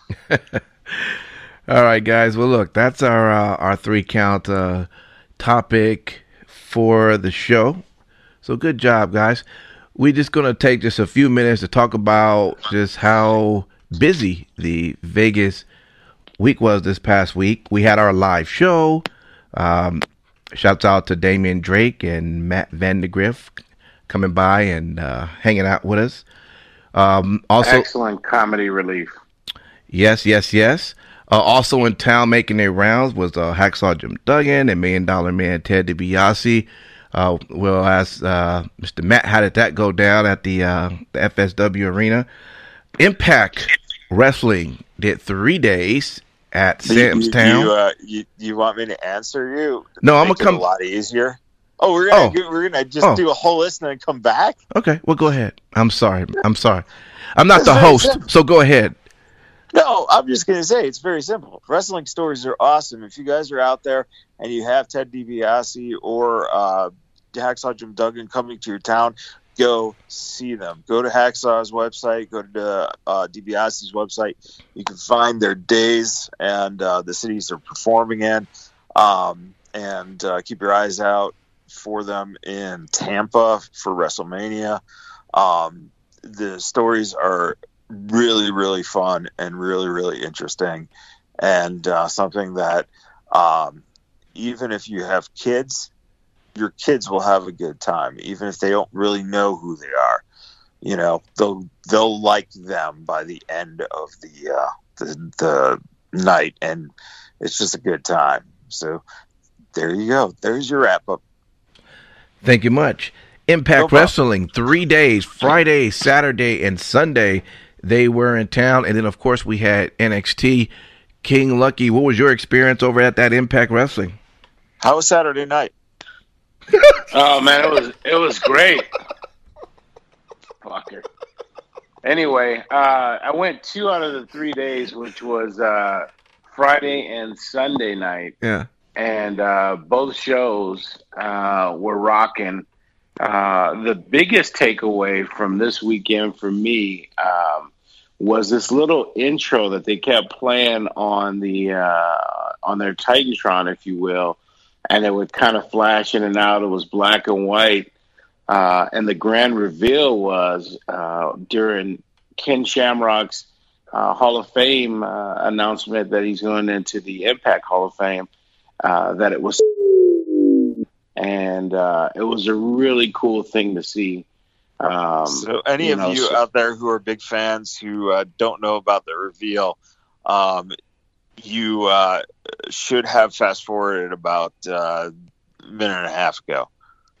All right, guys. Well, look, that's our 3 count topic for the show. So good job, guys. We're just going to take just a few minutes to talk about just how busy the Vegas week was this past week. We had our live show. Shouts out to Damian Drake and Matt Vandegrift coming by and hanging out with us. Also, excellent comedy relief. Yes. Also in town making their rounds was Hacksaw Jim Duggan and $1 Million Man Ted DiBiase. We'll ask Mr. Matt, how did that go down at the FSW Arena? Impact Wrestling did 3 days at Sam's Town. You want me to answer you? No, I'm gonna come a lot easier. Oh, we're gonna just do a whole list and then come back. Okay, well, go ahead. I'm sorry. I'm not the host, so go ahead. No, I'm just going to say it's very simple. Wrestling stories are awesome. If you guys are out there and you have Ted DiBiase or Hacksaw Jim Duggan coming to your town, go see them. Go to Hacksaw's website. Go to DiBiase's website. You can find their days and the cities they're performing in. And keep your eyes out for them in Tampa for WrestleMania. The stories are really, really fun and really, really interesting, and something that even if you have kids, your kids will have a good time, even if they don't really know who they are. You know, they'll like them by the end of the night, and it's just a good time. So there you go. There's your wrap up. Thank you much. Impact Wrestling, 3 days, Friday, Saturday, and Sunday. They were in town, and then of course we had NXT. King Lucky, what was your experience over at that Impact Wrestling? How was Saturday night? Oh man, it was great. Fucker. Anyway, I went 2 out of the 3 days, which was Friday and Sunday night. Yeah, and both shows were rocking. The biggest takeaway from this weekend for me was this little intro that they kept playing on their Titantron, if you will, and it would kind of flash in and out. It was black and white, and the grand reveal was during Ken Shamrock's Hall of Fame announcement that he's going into the Impact Hall of Fame. That it was, and it was a really cool thing to see. So any of you out there who are big fans who don't know about the reveal, you should have fast forwarded about a minute and a half ago.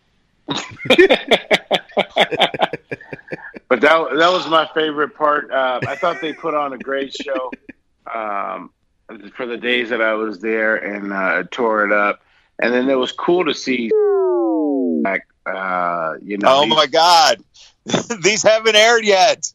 But that was my favorite part. I thought they put on a great show for the days that I was there, and tore it up. And then it was cool to see, like, oh my God, these haven't aired yet.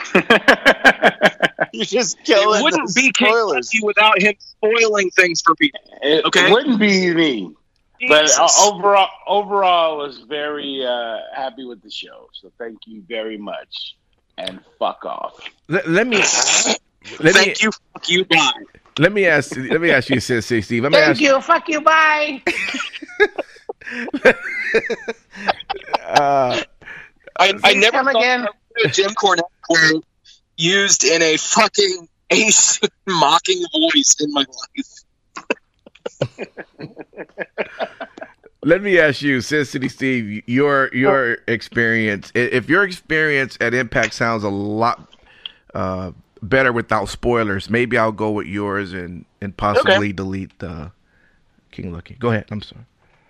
You're just killing. It wouldn't be spoilers without him spoiling things for people. It wouldn't be me. But overall, I was very happy with the show. So thank you very much, and fuck off. Let me. Thank you. Fuck you. Bye. Let me ask you, Sensei Steve. Thank you. Fuck you. Bye. I never thought again. A Jim Cornette quote used in a fucking Asian mocking voice in my life. Let me ask you, Sensei Steve, your experience. If your experience at Impact sounds a lot better without spoilers, maybe I'll go with yours and possibly delete King Lucky. Go ahead. I'm sorry.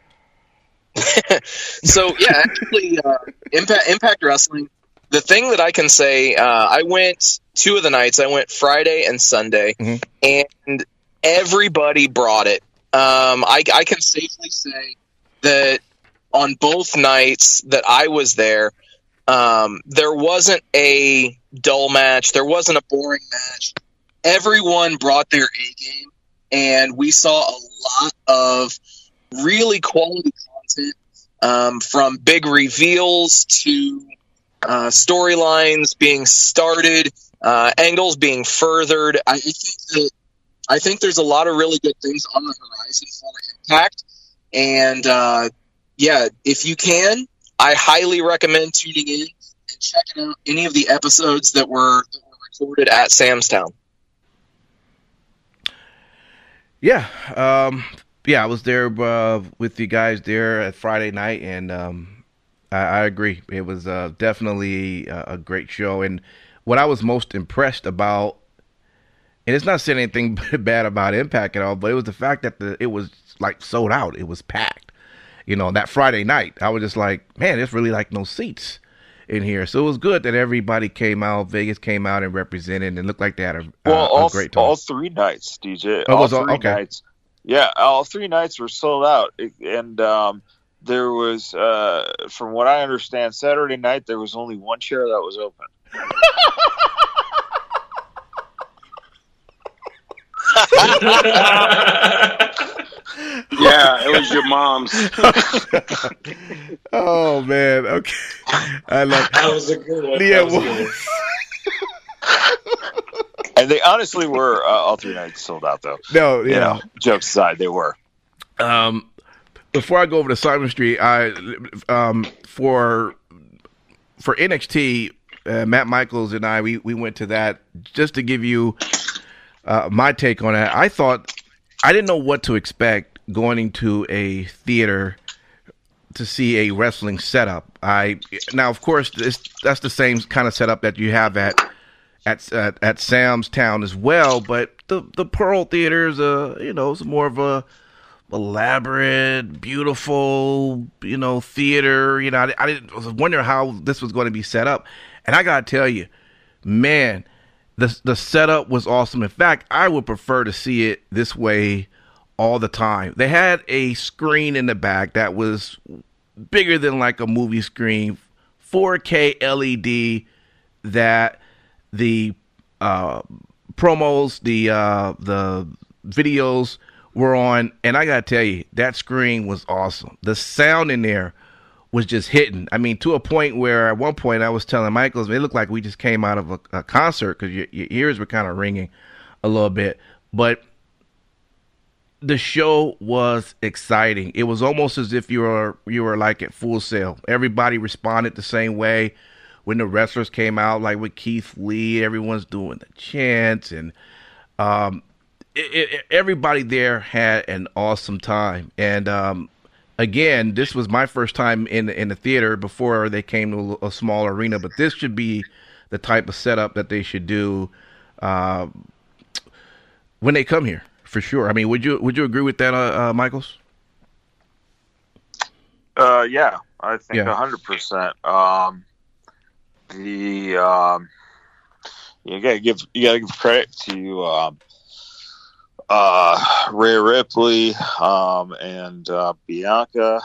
So yeah, actually, Impact Wrestling. The thing that I can say, I went 2 of the nights. I went Friday and Sunday, and everybody brought it. I can safely say that on both nights that I was there, there wasn't a dull match. There wasn't a boring match. Everyone brought their A game, and we saw a lot of really quality content, from big reveals to storylines being started, angles being furthered. I think there's a lot of really good things on the horizon for Impact, and yeah, if you can, I highly recommend tuning in and checking out any of the episodes that were recorded at Sam's Town. Yeah, Yeah, I was there with you guys there at Friday night, and I agree. It was definitely a great show. And what I was most impressed about, and it's not saying anything bad about Impact at all, but it was the fact that it was like sold out. It was packed. That Friday night, I was just like, man, there's really like no seats in here. So it was good that everybody came out. Vegas came out and represented, and it looked like they had a great time. All 3 nights, DJ. Oh, all 3 nights. Yeah, all 3 nights were sold out. And there was, from what I understand, Saturday night, there was only 1 chair that was open. Yeah, it was your mom's. Oh man, okay. I love That was a good one. Yeah, That was a good one. And they honestly were all 3 nights sold out, though. No, yeah. Jokes aside, they were. Before I go over to Simon Street, I for NXT, Matt Michaels and I we went to that just to give you my take on it. I didn't know what to expect going into a theater to see a wrestling setup. Now, of course, that's the same kind of setup that you have at Sam's Town as well. But the Pearl Theater is it's more of a elaborate, beautiful, theater. I was wondering how this was going to be set up, and I gotta tell you, man, the setup was awesome. In fact, I would prefer to see it this way all the time. They had a screen in the back that was bigger than like a movie screen, 4K LED, that the promos, the videos were on, and I gotta tell you, that screen was awesome. The sound in there was just hitting. I mean, to a point where at one point I was telling Michaels, it looked like we just came out of a concert because your ears were kind of ringing a little bit. But the show was exciting. It was almost as if you were like at Full Sail. Everybody responded the same way when the wrestlers came out, like with Keith Lee. Everyone's doing the chants, and everybody there had an awesome time. And again, this was my first time in the theater before they came to a small arena. But this should be the type of setup that they should do when they come here. For sure. I mean, would you agree with that, Michaels? Yeah, I think 100%. You gotta give credit to Rhea Ripley and Bianca.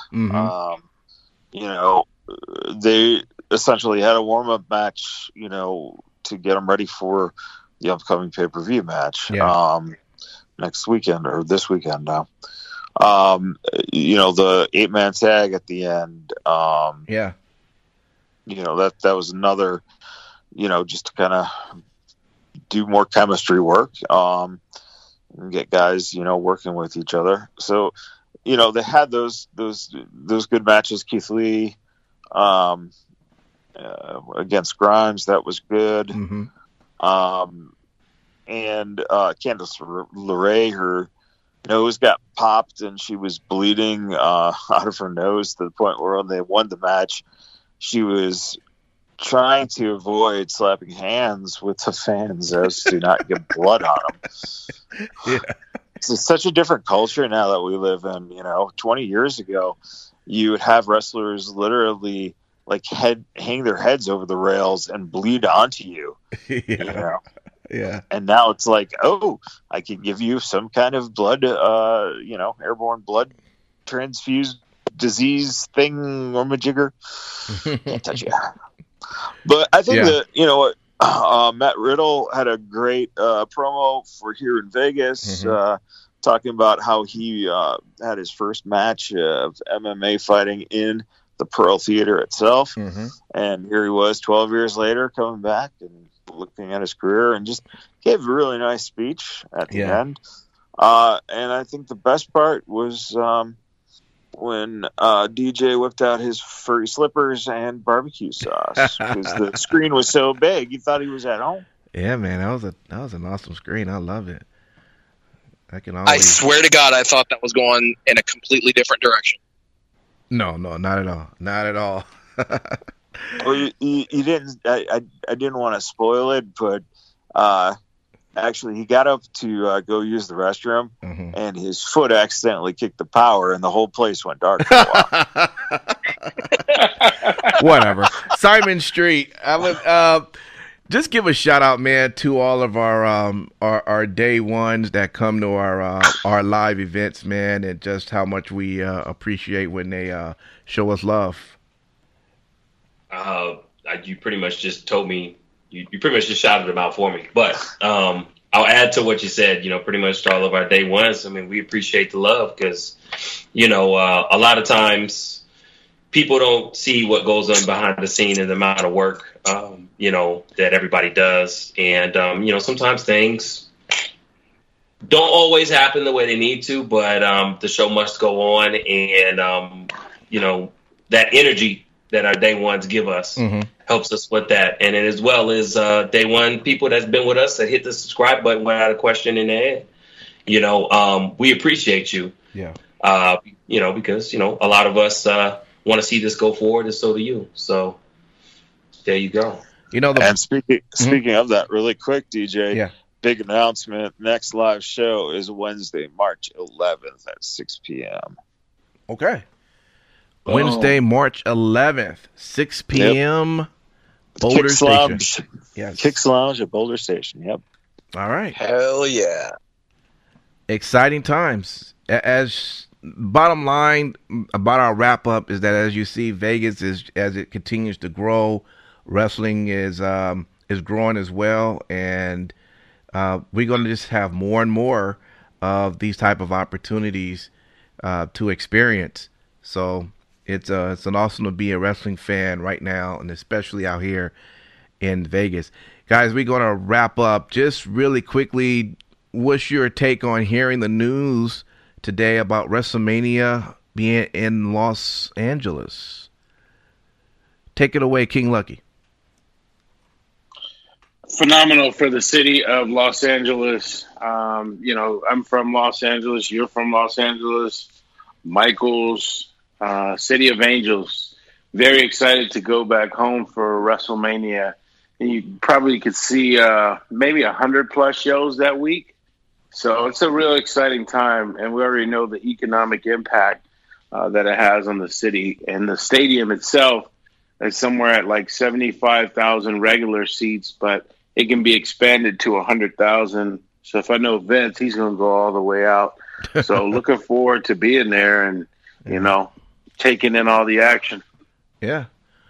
Mm-hmm. They essentially had a warm-up match, to get them ready for the upcoming pay-per-view match. Yeah. Next weekend or this weekend now. The 8-man tag at the end. That was another, just to kind of do more chemistry work, and get guys, working with each other. So, they had those good matches. Keith Lee, against Grimes, that was good. Mm-hmm. And Candice LeRae, her nose got popped and she was bleeding out of her nose to the point where when they won the match, she was trying to avoid slapping hands with the fans as to not get blood on them. Yeah. It's such a different culture now that we live in. 20 years ago, you would have wrestlers literally like hang their heads over the rails and bleed onto you. Yeah. Yeah. And now it's like, I can give you some kind of blood, airborne blood transfused disease thing or majigger. Can't touch you. But I think that, Matt Riddle had a great promo for here in Vegas, talking about how he had his first match of MMA fighting in the Pearl Theater itself. Mm-hmm. And here he was 12 years later coming back and looking at his career, and just gave a really nice speech at the end. And I think the best part was when DJ whipped out his furry slippers and barbecue sauce because the screen was so big, you thought he was at home. Yeah, man, that was an awesome screen. I love it. I swear to God, I thought that was going in a completely different direction. No, not at all. Not at all. Well, you didn't. I didn't want to spoil it, but actually, he got up to go use the restroom, and his foot accidentally kicked the power, and the whole place went dark for a while. Whatever. Simon Street. I would just give a shout out, man, to all of our day ones that come to our live events, man, and just how much we appreciate when they show us love. You pretty much just told me. You pretty much just shouted them out for me. But I'll add to what you said. Pretty much to all of our day ones. I mean, we appreciate the love because a lot of times people don't see what goes on behind the scene and the amount of work that everybody does. And sometimes things don't always happen the way they need to, but the show must go on, and that energy that our day ones give us helps us with that. And then as well as day one people that's been with us that hit the subscribe button without a question in their head. We appreciate you. Yeah. Because, a lot of us want to see this go forward, and so do you. So there you go. And speaking of that, really quick, DJ, yeah. Big announcement. Next live show is Wednesday, March 11th at 6 p.m. Okay. Wednesday, March 11th, 6 p.m. Yep. Boulder Kicks Station. Lounge. Yes. Kicks Lounge at Boulder Station. Yep. All right. Hell yeah. Exciting times. As bottom line about our wrap up is that as you see, Vegas as it continues to grow, wrestling is growing as well, and we're going to just have more and more of these type of opportunities to experience. So it's an awesome to be a wrestling fan right now, and especially out here in Vegas. Guys, we're going to wrap up just really quickly. What's your take on hearing the news today about WrestleMania being in Los Angeles? Take it away, King Lucky. Phenomenal for the city of Los Angeles. I'm from Los Angeles. You're from Los Angeles. Michael's City of Angels. Very excited to go back home for WrestleMania. And you probably could see maybe 100+ shows that week. So it's a real exciting time. And we already know the economic impact that it has on the city. And the stadium itself is somewhere at like 75,000 regular seats, but it can be expanded to 100,000. So if I know Vince, he's going to go all the way out. So looking forward to being there and, taking in all the action. Yeah.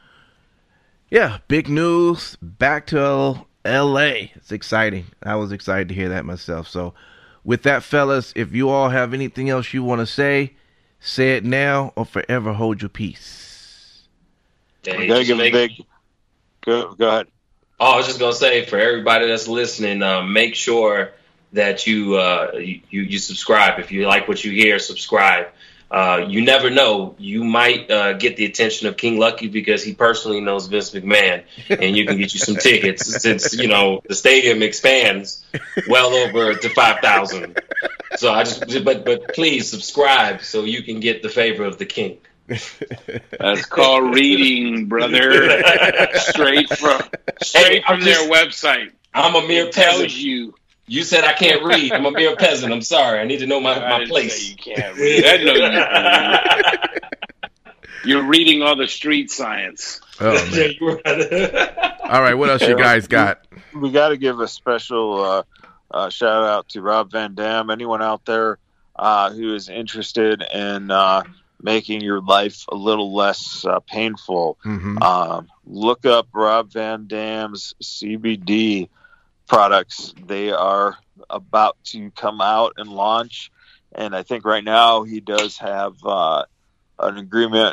Yeah, big news. Back to L.A. It's exciting. I was excited to hear that myself. So with that, fellas, if you all have anything else you want to say it now or forever hold your peace. We got to give a big... Go ahead. Oh, I was just going to say, for everybody that's listening, make sure that you subscribe. If you like what you hear, subscribe. You never know. You might get the attention of King Lucky because he personally knows Vince McMahon, and you can get you some tickets since, the stadium expands well over to 5,000. So but please subscribe so you can get the favor of the king. That's called reading, brother. Straight from their website. I'm a mere peasant. You said I can't read. I'm a mere peasant. I'm sorry. I need to know my place. You can't read. I know you can read. You're reading all the street science. Oh, man. All right, what else you guys got? We got to give a special shout out to Rob Van Dam. Anyone out there who is interested in making your life a little less painful, look up Rob Van Dam's CBD products. They are about to come out and launch, and I think right now he does have an agreement,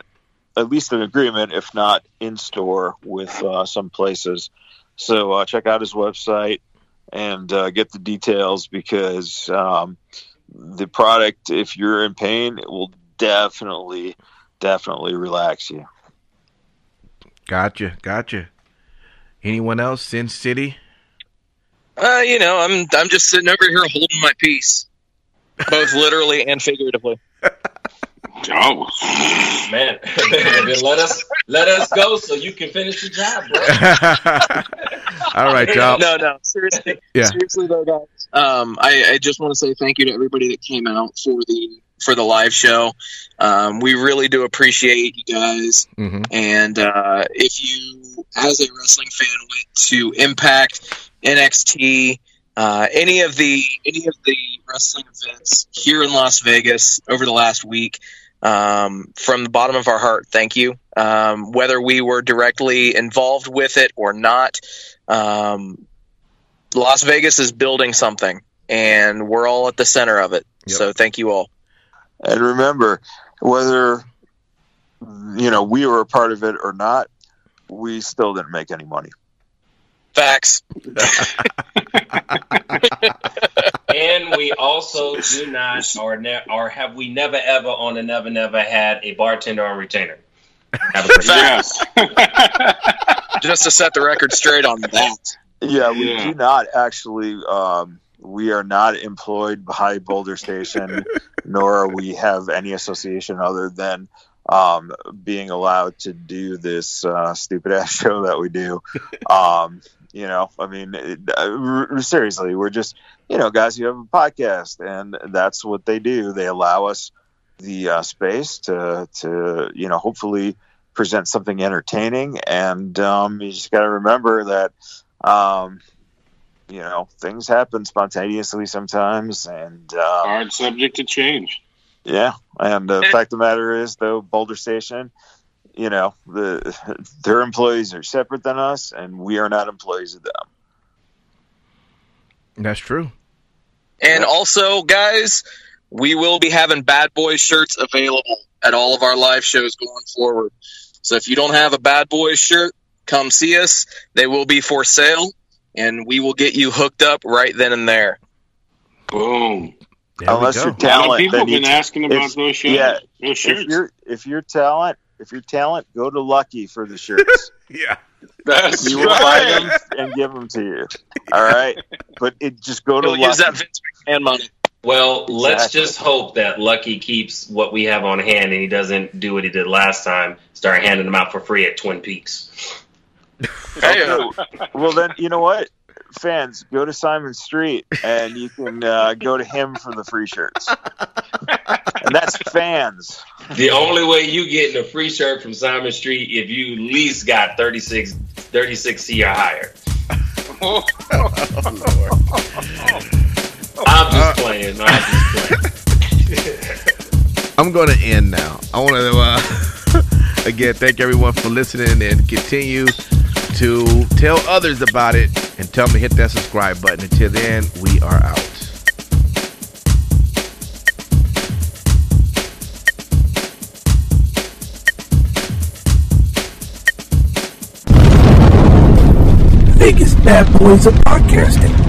if not in store, with some places. So check out his website and get the details, because the product, if you're in pain, it will definitely relax you. Gotcha. Anyone else? Sin City? I'm just sitting over here holding my peace. both literally and figuratively. Oh Man, then let us go so you can finish the job, bro. All right, y'all. No, seriously. Yeah. Seriously though, guys. I just want to say thank you to everybody that came out for the live show. We really do appreciate you guys. Mm-hmm. And if you, as a wrestling fan, went to Impact, NXT, any of the wrestling events here in Las Vegas over the last week, from the bottom of our heart, thank you. Whether we were directly involved with it or not, Las Vegas is building something, and we're all at the center of it. Yep. So thank you all. And remember, whether we were a part of it or not, we still didn't make any money. Facts. And we also do not, or have we never ever on the Never Never had a bartender on retainer. Have a great day. yes. Just to set the record straight on that. Yeah, we do not actually. We are not employed by Boulder Station, nor we have any association other than being allowed to do this stupid ass show that we do. Seriously, we're just, guys who have a podcast, and that's what they do. They allow us the space to hopefully present something entertaining. And you just got to remember that, things happen spontaneously sometimes, and Hard subject to change. yeah. And the fact of the matter is, though, Boulder Station, their employees are separate than us, and we are not employees of them. That's true. And also, guys, we will be having Bad Boys shirts available at all of our live shows going forward. So if you don't have a Bad Boys shirt, come see us. They will be for sale, and we will get you hooked up right then and there. Boom. There Unless we you're go. A lot of talent, people have then been asking about those shirts. Yeah, Those shirts. if you're talent, go to Lucky for the shirts. Yeah. That's You will buy them and give them to you. All right, but just go to He'll use that Lucky. Vince McMahon money. Well, let's Exactly. just hope that Lucky keeps what we have on hand and he doesn't do what he did last time, start handing them out for free at Twin Peaks. Hey, Well, then you know what? Fans, go to Simon Street and you can go to him for the free shirts. And that's fans. The only way you getting a free shirt from Simon Street if you at least got 36 C or higher. I'm just playing. I'm going to end now. I want to, again, thank everyone for listening and continue to tell others about it and tell them to hit that subscribe button. Until then, we are out. Vegas Bad Boys of Podcasting.